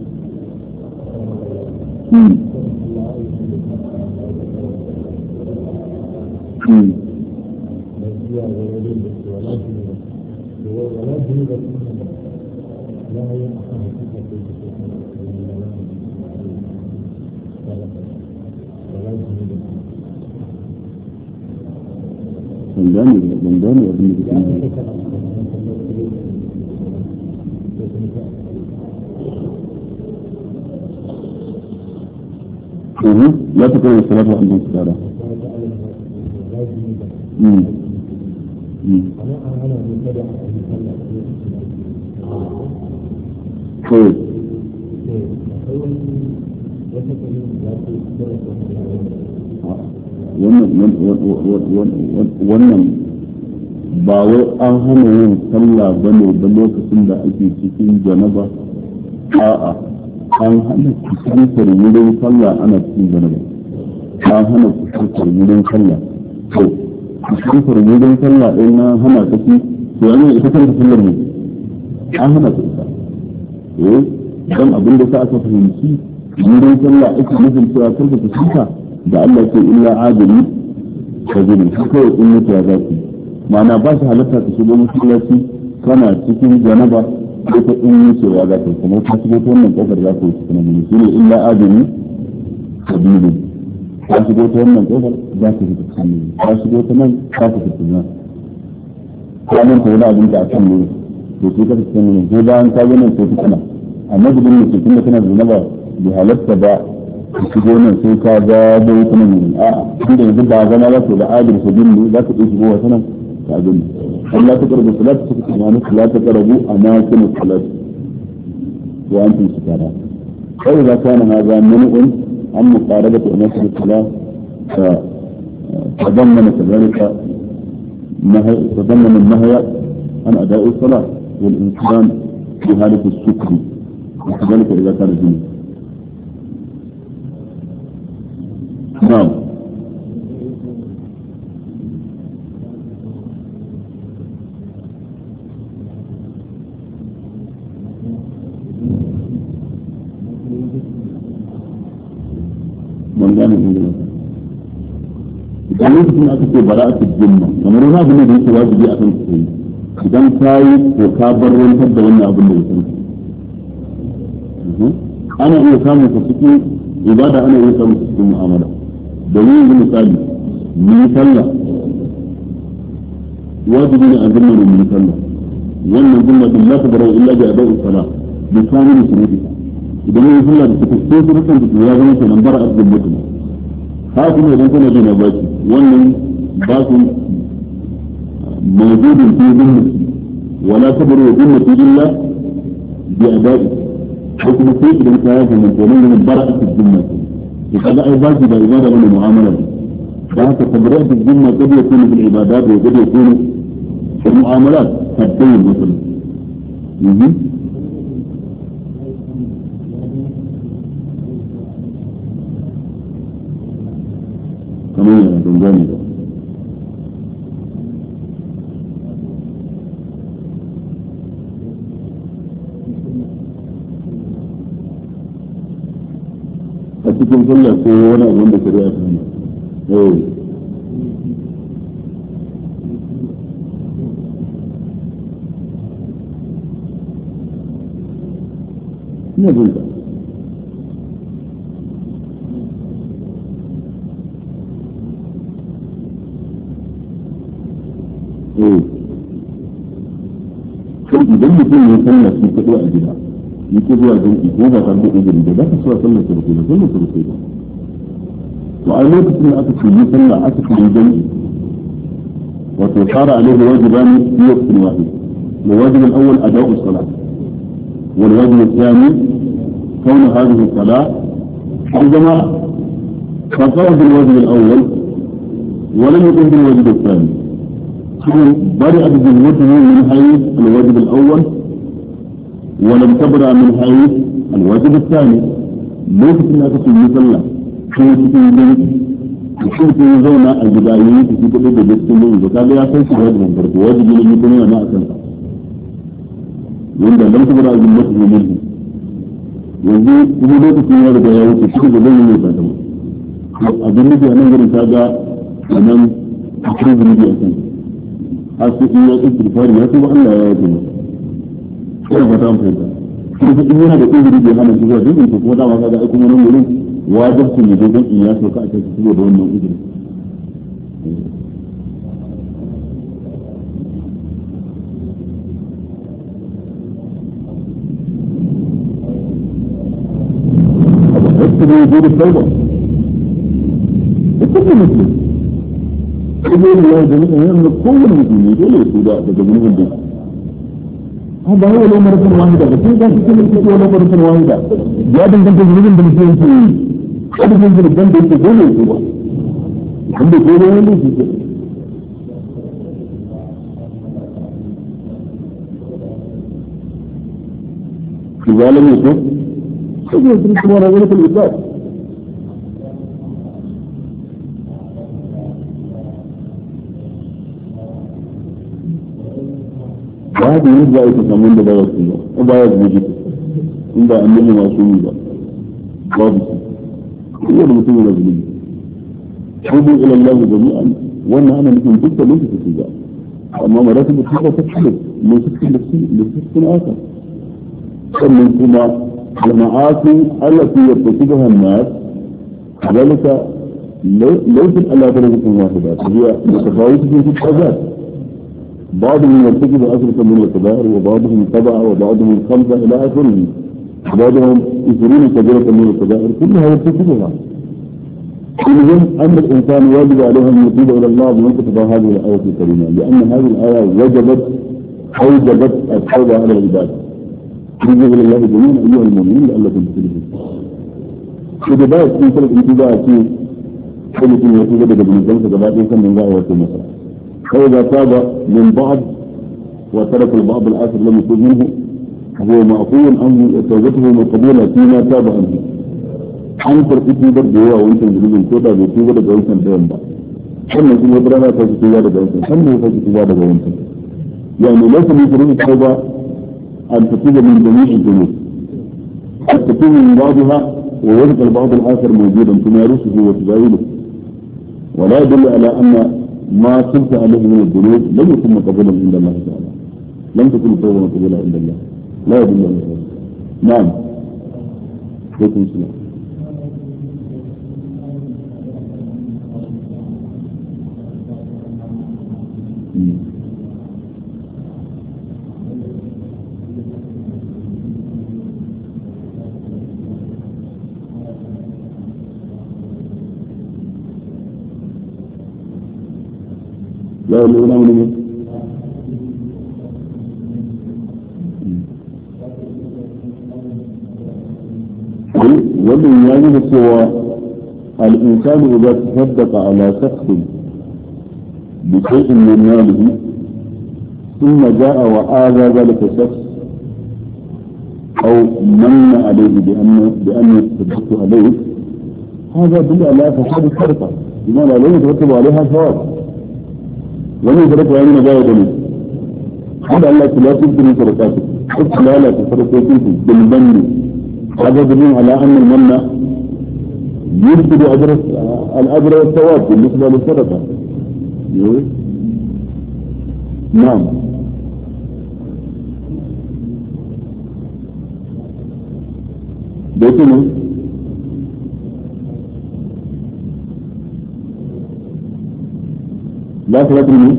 S1: بنداني وابن لا تكون الصلاة وأنتم سكارى. طيب. wannan ba wai an hana yin sallah bane da lokacin da ake cikin janaba a'a an hana kusantar wurin sallah ana cikin janaba an hana kusantar wurin sallah to kusantar wurin sallah ɗin na hana ta ci to an yi ita kanta sallar ne an hana ta ita dan abin da sa aka fahimci wurin sallah ake nufin cewa karka kusanta da Allah ce illa adili ka zuri shi kawai in mutu ya zafi ma'ana ba shi halatta ka shigo masallaci kana cikin janaba ko ta in wucewa za ka kuma ka shigo ta wannan kofar za ka wuce kuma ne shi ne illa adili sabili ka shigo ta wannan kofar za ka fita cikin ne ka shigo ta nan ka fita cikin nan ka nan ta wani abin da a kan ne to sai ka fita cikin ne ko bayan ka yi nan sai ka kana amma gudun ne tun da kana da janaba بهالت بقى تشوفون سوكا ذا بيتنا من عند يجب عزنا لك ولا عادل سبيل لا تشوفوها سنة تعدل لا تقربوا الصلاة لا تقربوا أماكن الصلاة وأنتم سكارى فإذا كان هذا منع عن مقاربة أماكن الصلاة فتضمن كذلك النهي عن أداء الصلاة والإنسان في حالة السكر وكذلك إذا كان جنوب. نعم. من كان يقول idan lokacin aka ce bara a cikin kamar wani abin da yake wajibi a kan kai idan kai ko ka bar rantar da wannan abin da yake ana iya samun ka cikin ibada ana iya samun cikin mu'amala domin yanzu misali mun sallah wajibi ne a zimma ne mun sallah wannan zimma din la tabara illa bi ada'i salat bi kamil sunnati idan mun sallah da take sai surutan da ya zama kenan bara a cikin mutum haka kuma idan kana jin baki wannan basu mawjudun fi dhimmati wala tabru dhimmati illa bi ada'i ko kuma sai idan ka yi mun kenan mun bara'atu dhimmati to kaga ai baki da ibada ne mu'amala da haka tabara'atu dhimma kad yakunu bil ibadat wa kad yakunu fil mu'amalat kadai mutum kamar yana dangane da a cikin sallah ko wani abu wanda shari'a ta hana ina jin ka idan mutum ya sallah shi kaɗai a gida yake zuwa jinki ko ba tare da izini da za ka so sallar sarki da sallar sarki ba to a lokacin da aka ce yi sallah aka ce yi jinki wato fara alaihi wajibani fi waqtin wahid الواجب الأول أداء الصلاة والواجب الثاني كون هذه الصلاة الجماعة فقام بالواجب الأول ولم يقم بالواجب الثاني برئت ذمته من حيث الواجب الأول ولم تبرأ من حيث الواجب الثاني ليس في الناس في المثلة كيف تنزل وكيف تنزلون البدايين في كتب الجسمين وقال يا سيدي واجب فرق واجب لم يكن أنا أكلها وإذا لم تبرأ ذمته منه yanzu kuma lokacin ya riga ya wuce shi da zai yi ba da mu abin da nan gurin ta ga nan a cikin zunubi a kan har sai in ya istighfari ya tuba Allah ya yi masa sai ba ta fahimta kuma in yana da uzuri da hana zuwa dukkan ko kuma dama kaga ai kuma nan gurin wajibin ne dan in ya sauka a kai saboda wannan uzuri بوجود التوبة وكل مسلم يقول الله جميعا أن كل مسلم يقول السوداء بجميع الدين هذا هو لو مرة واحدة بس إذا كل مسلم ولو مرة واحدة جاد أن تجربين بالمسلمين هذا من الجنة تقول السوداء الحمد لله ولا شيء إذا لم يكن كيف يدرك ورغلة الإثبات وهذه يجب أن تتعمل بباية الله وباية بوجهة عند أنه معصومي بقى واضح هو المسلم الأجنبي توبوا إلى الله جميعا وأن أنا مثل تلك ليس في السجاء أما مراتب الحقة تختلف من سكن آخر ومن ثم المعاصي التي يرتكبها الناس كذلك ليست على درجة واحدة هي متفاوتة في الحاجات بعضهم يرتكب أشركا من الكبائر وبعضهم سبعة وبعضهم خمسة إلى آخره بعضهم 20 كبيرة من الكبائر كلها يرتكبها. المهم أن الإنسان واجب عليه أن يتوب إلى الله بمنطق هذه الآية الكريمة، لأن هذه الآية أوجبت التوبة على العباد. توبوا إلى الله جميعا أيها المؤمنين لعلكم تفلحون. إذا بقى في سلف انتباه فيه كل شيء يتوب بدأ بالنسبة فقد يسمى من الله والمسألة. فإذا تاب من بعض وترك البعض الآخر لم يتوب منه هو معفو أن توبته مقبولة فيما تاب عنه. an karɓi tubar da yawa wancan zunubin ko da bai tuba daga wancan ɗayan ba sannan kuma wata rana ta tuba daga wancan sannan ta tuba daga wancan يعني ليس من شروط التوبة أن تتوب من جميع الذنوب قد تتوب من بعضها ويبقى البعض الآخر موجودا تمارسه وتزاوله ولا يدل على أن ما تبت عليه من الذنوب لم يكن مقبولا عند الله تعالى لم تكن التوبة مقبولة عند الله لا يدل على ذلك. نعم عليكم السلام. لا يقولون من والذي يجب سوى الإنسان إذا تصدق على شخص بشيء من ماله ثم جاء وآذى ذلك الشخص أو من عليه بأن يتصدق عليه هذا دل على فساد السرقة بمعنى لا يترتب عليها ثواب ومن يترتب علينا جاء دليل هذا الله لا تبدل سرقاته قلت لا تفرقوا بالمن هذا دليل على أن المن يبدل الأجر والثواب بالنسبة للسرقة. نعم بيتنا لا ثلاثة منه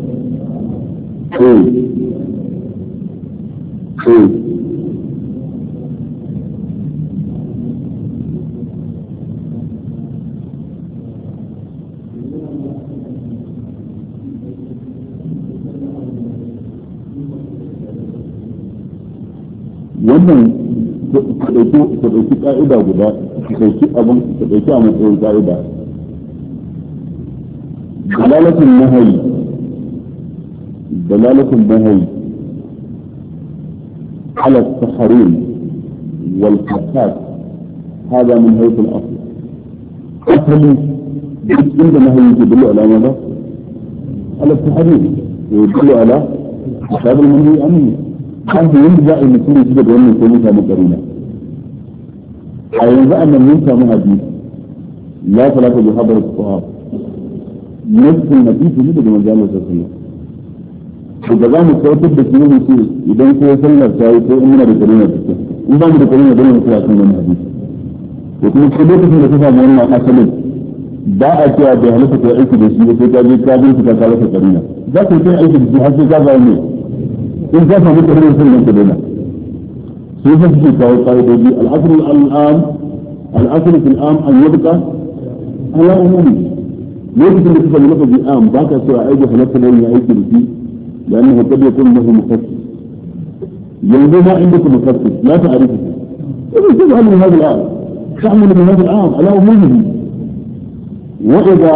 S1: wannan ka ɗauki ƙa'ida guda ka ɗauki abin ka ɗauki a matsayin ƙa'ida دلالة النهي على التحريم والفساد هذا من حيث الأصل أصلي عند النهي يدل على ماذا؟ على التحريم ويدل على فساد المنهي عنه هذا ينبغي أن يكون يجب أن يكون مقرنا أيضا أن ينسى مهدي لا صلاة بحضر الصحاب نفس النبي في مدى مجال الله صلى الله عليه وسلم إذا كان التوتر بسيطة يصير إذا كان يصلى الشايف فإننا بكرينة بسيطة إذا كان بكرينة دلنا مثل من الحديث وكما تخبرت في الرسفة مهمة حسنة باعت يا بهلسة وعيك بسيطة تتاجي كابل تتاكالة كرينة ذاك يكون عيك بسيطة حسنة كابل أمي إن كان فهمت أهل السلم كدنا سيفة في القائدة دي الأصل في الآن أن يبقى على أمومي ليس اللي تفعل لفظ الآن باك سوى عيد خلقت له يعيش بسي لأنه قد يكون له مخصص يلزم ما عندكم مخصص لا تعرفه إذا تفعل من هذا الآن تعمل من هذا الآن على أمومه وإذا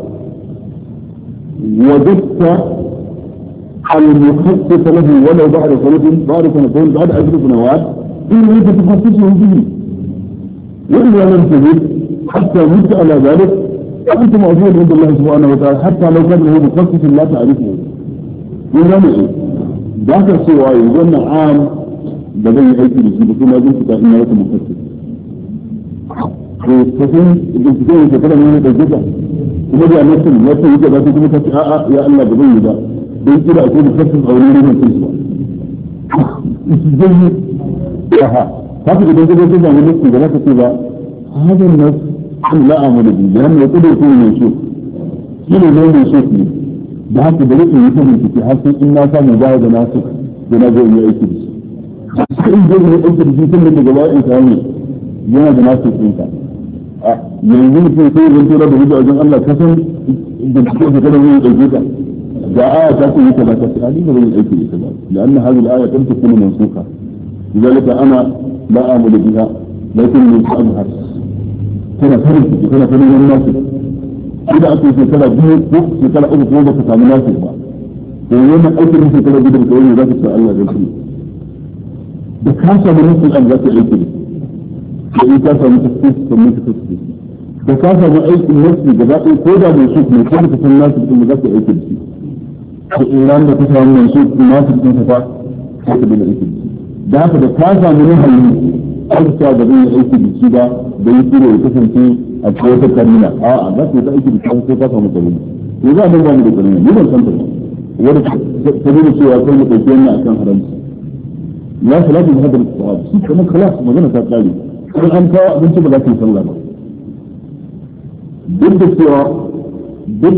S1: وجدت المخصص له ولو بعد سنتين بعد 10 سنوات إنه أنت تخصصه به وإذا لم تجد حتى مت على ذلك فأنت موجود عند الله سبحانه وتعالى حتى لو كان له مخصص لا تعرفه ينمي ذاك السوى يظن عام بدأ يأتي بسيط كل هذه إنه لك مخصص فسين الانتقال يتكلم من هذا الجزء ومجي أن نفسه يجب أن تكون يا الله بدأ ذا بيجب أن يكون مخصص أو نريد من تنسوى فقط إذا كنت من نفسي ذلك كذا هذا النفس لا أعمل به لأنه يقول يكون منشوف كل يوم يشوفني بحق بريء يفهم في حسن إن كان مجاهد ناسك بنجاء يأتي بس sai in zai aiki da shi tun da gaba in samu yana da nasu tsinka yanzu mutum sai zan tura da hujja wajen Allah kasan da cikin shekara zai ɗauke ka ga aya ta ce yake ba ta ce ali ba zai aiki da ita ba la'anna hadhihi al-aya kan takuna mansukha lidhalika ana la a'malu biha lakin min sa'abha kana farin ciki kana farin wani nasu idan aka yi shekara biyu ko shekara uku ko baka samu nasu ba to wannan aikin shekara biyu da kawai ne za ka ce Allah zai ci da ka samu nasu an za ka aiki da in ka samu tafsir sannan ka tafsir da ka samu aikin nasu gaba ɗaya ko da mai shuk ne ko da ka san nasu din za ka aiki da shi to in ran da ka samu mai shuk nasu din ka fa ka da aiki da haka da ka samu nahayi aika da zai aiki da shi ba da yi tsiro ya kasance a cikin wata karina a'a za ka yi ta aiki da shi sai ka samu karina to za a nan ba mu da karina ni ban san ta ba wanda ta nuna cewa kai mu ɗauki wannan akan haramci ya salatu da hadar sahab shi kamar kalas magana ta tsari kuma an kawo abinci ba za ka yi sallah ba duk da cewa duk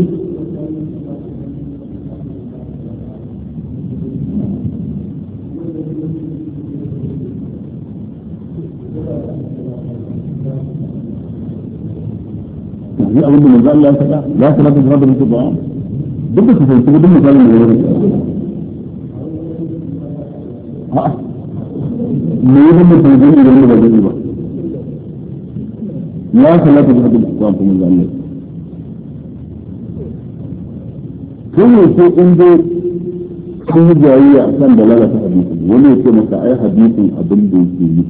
S1: ni abin da manzo Allah ya faɗa la salatu bi hadar sahab duk da su sai duk misalin da yake a'a me yake mutum da yake da ba gani ba la salatu bi hadar sahab kuma manzo Allah kuma sai in dai kun yi jayayya akan dalala ta hadisi wani yake maka ai hadisin abin da yake yi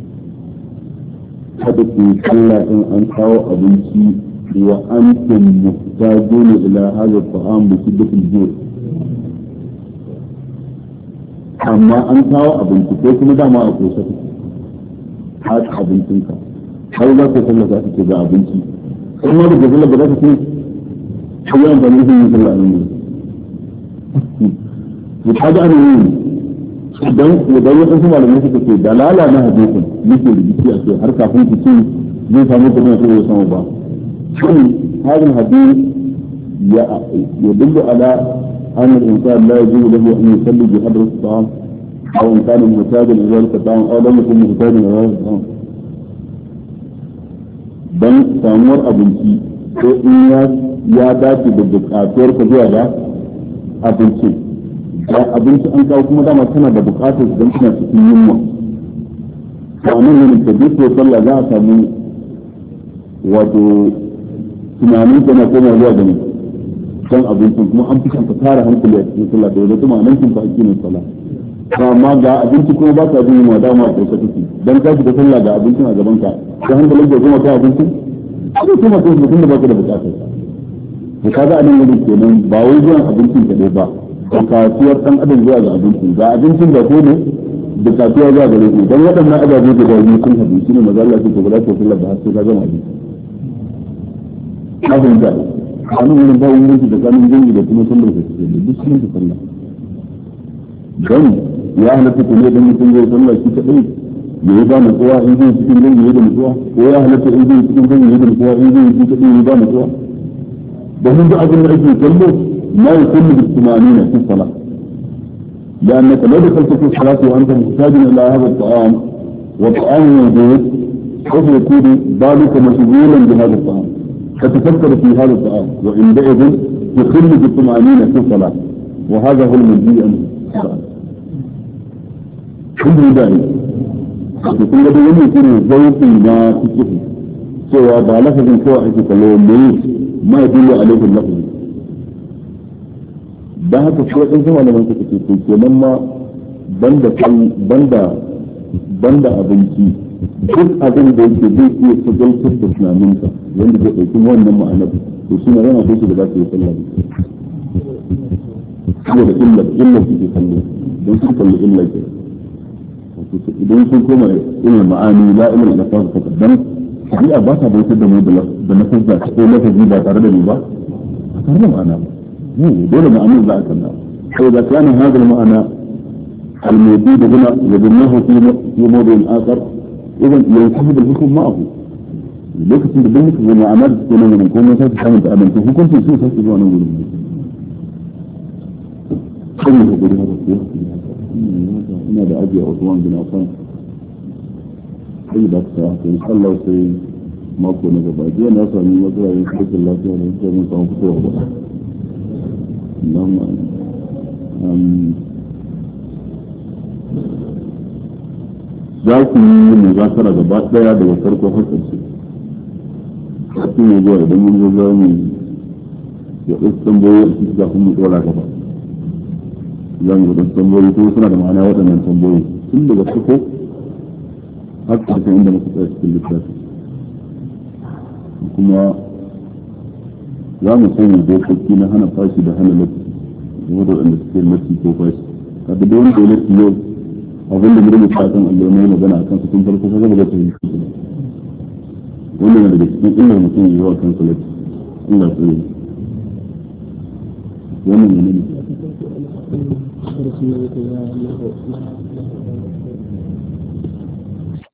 S1: kada ku kalla in an kawo abinci وأنتم محتاجون إلى هذا الطعام بشدة الجوع أما أنت أبنتك كيف مدى ما أقوشك حاج أبنتك هل لا تسلى ذاتك إذا أبنتي ثم أبنتك تسلى بذاتك حيان بنيه من الله عليه وحاجة أنه idan wasu malamai suka ce dalala na hadisin nake da jiki a ce har kafin ku ce zai samu kuma ko ya samu ba هذا الحديث يدل على أن الإنسان لا يجوز له أن يصلي بحضرة الطعام أو إن كان محتاجا إلى ذلك الطعام أو لم يكن محتاجا إلى ذلك الطعام. بل سامور أبنتي إن يا داتي بالدكاتور كذا أبنتي abinci an kawo kuma dama tana da bukatar don tana cikin yunwa kamar yin tabbis ko sallah za a samu wato tunanin tana koma zuwa ga don abincin kuma an fi kanta tara hankali a cikin sallah da wajen tunanin kin fa ake sallah amma ga abinci kuma ba ka jin ma dama ko ka take dan ka shiga sallah ga abincin a gaban ka sai hankalin da kuma ka abincin abin kuma ko mutum da baka da bukatar to kaga anan ne kenan ba wai zuwan abincin kadai ba ko kasuwar dan adam zuwa ga abincin ga abincin da ko ne da kasuwa zuwa ga rufi dan wadannan ababe da biyu sun hadu shine manzo Allah ya ce ba za ka sallah ba har sai ka gama abinci abin da wani wurin ba wani da kanin dangi da kuma sallar da suke da duk sun ta sallah don ya halatta ne dan mutum zai sallah shi kadai ya yi ba na kowa in zai cikin dangi ya da mutuwa ko ya halatta in zai cikin dangi ya da mutuwa in zai shi kadai ya ba mutuwa da mun ga abin da ake kallo ما يكون بالثمانين في الصلاة لأنك لو دخلت في الصلاة وأنت محتاج إلى هذا الطعام وطعام موجود سوف يكون بالك مشغولا بهذا الطعام فتفكر في هذا الطعام وعندئذ تخل بالطمأنينة في الصلاة وهذا هو المنهي عنه كل ذلك يكون لدي يكون ذوق ما تكفي سوى بالفظ كواحد كلام ما يدل عليه اللفظ dan haka ko in zama da manka take to kenan ma banda abinci duk abin da yake zai iya sagaltar da tunaninka wanda zai ɗauki wannan ma'anar to shi ne yana da za ka yi sallah saboda illar suke kallo don sun kalli illar ke idan sun koma illar ma'ani la illar da fasa ta dan shari'a ba ta bautar da mu da na fasa ko lafazi ba tare da ni ba a tare da ma'ana ba دولة معنى ذاك النار فإذا كان هذا المعنى الموجود هنا وجدناه في موضوع آخر إذا ينسحب الحكم معه ليس في ذلك وما عملت كنا من نكون مساعد حامل تأمنت فكنت في سوء سوء سوء نقول ina da ajiye Usman bin Affan sai da ta in Allah sai mako na gaba jiya na sami matsala yin cikin lafiya da sai mun samu fitowa ba za ku yi muzakara gaba daya daga farko har ƙarshe sai ne zuwa idan mun zo za mu ya ɗauki tambayoyi a cikin kafin mu ɗora gaba za mu ɗauki tambayoyi ko suna da ma'ana waɗannan tambayoyi tun daga farko har ƙarshen inda muka tsaya cikin littafi kuma za mu sanya dokoki na hana fashi da hana lafi game da waɗanda suke lafi ko fashi kada da wani lafi yau abin da mutum ta san Allah ne magana a kansa tun farko kaga ba ta yi wannan daga cikin illar mutum yi wa kansa lafi Allah sai wannan ne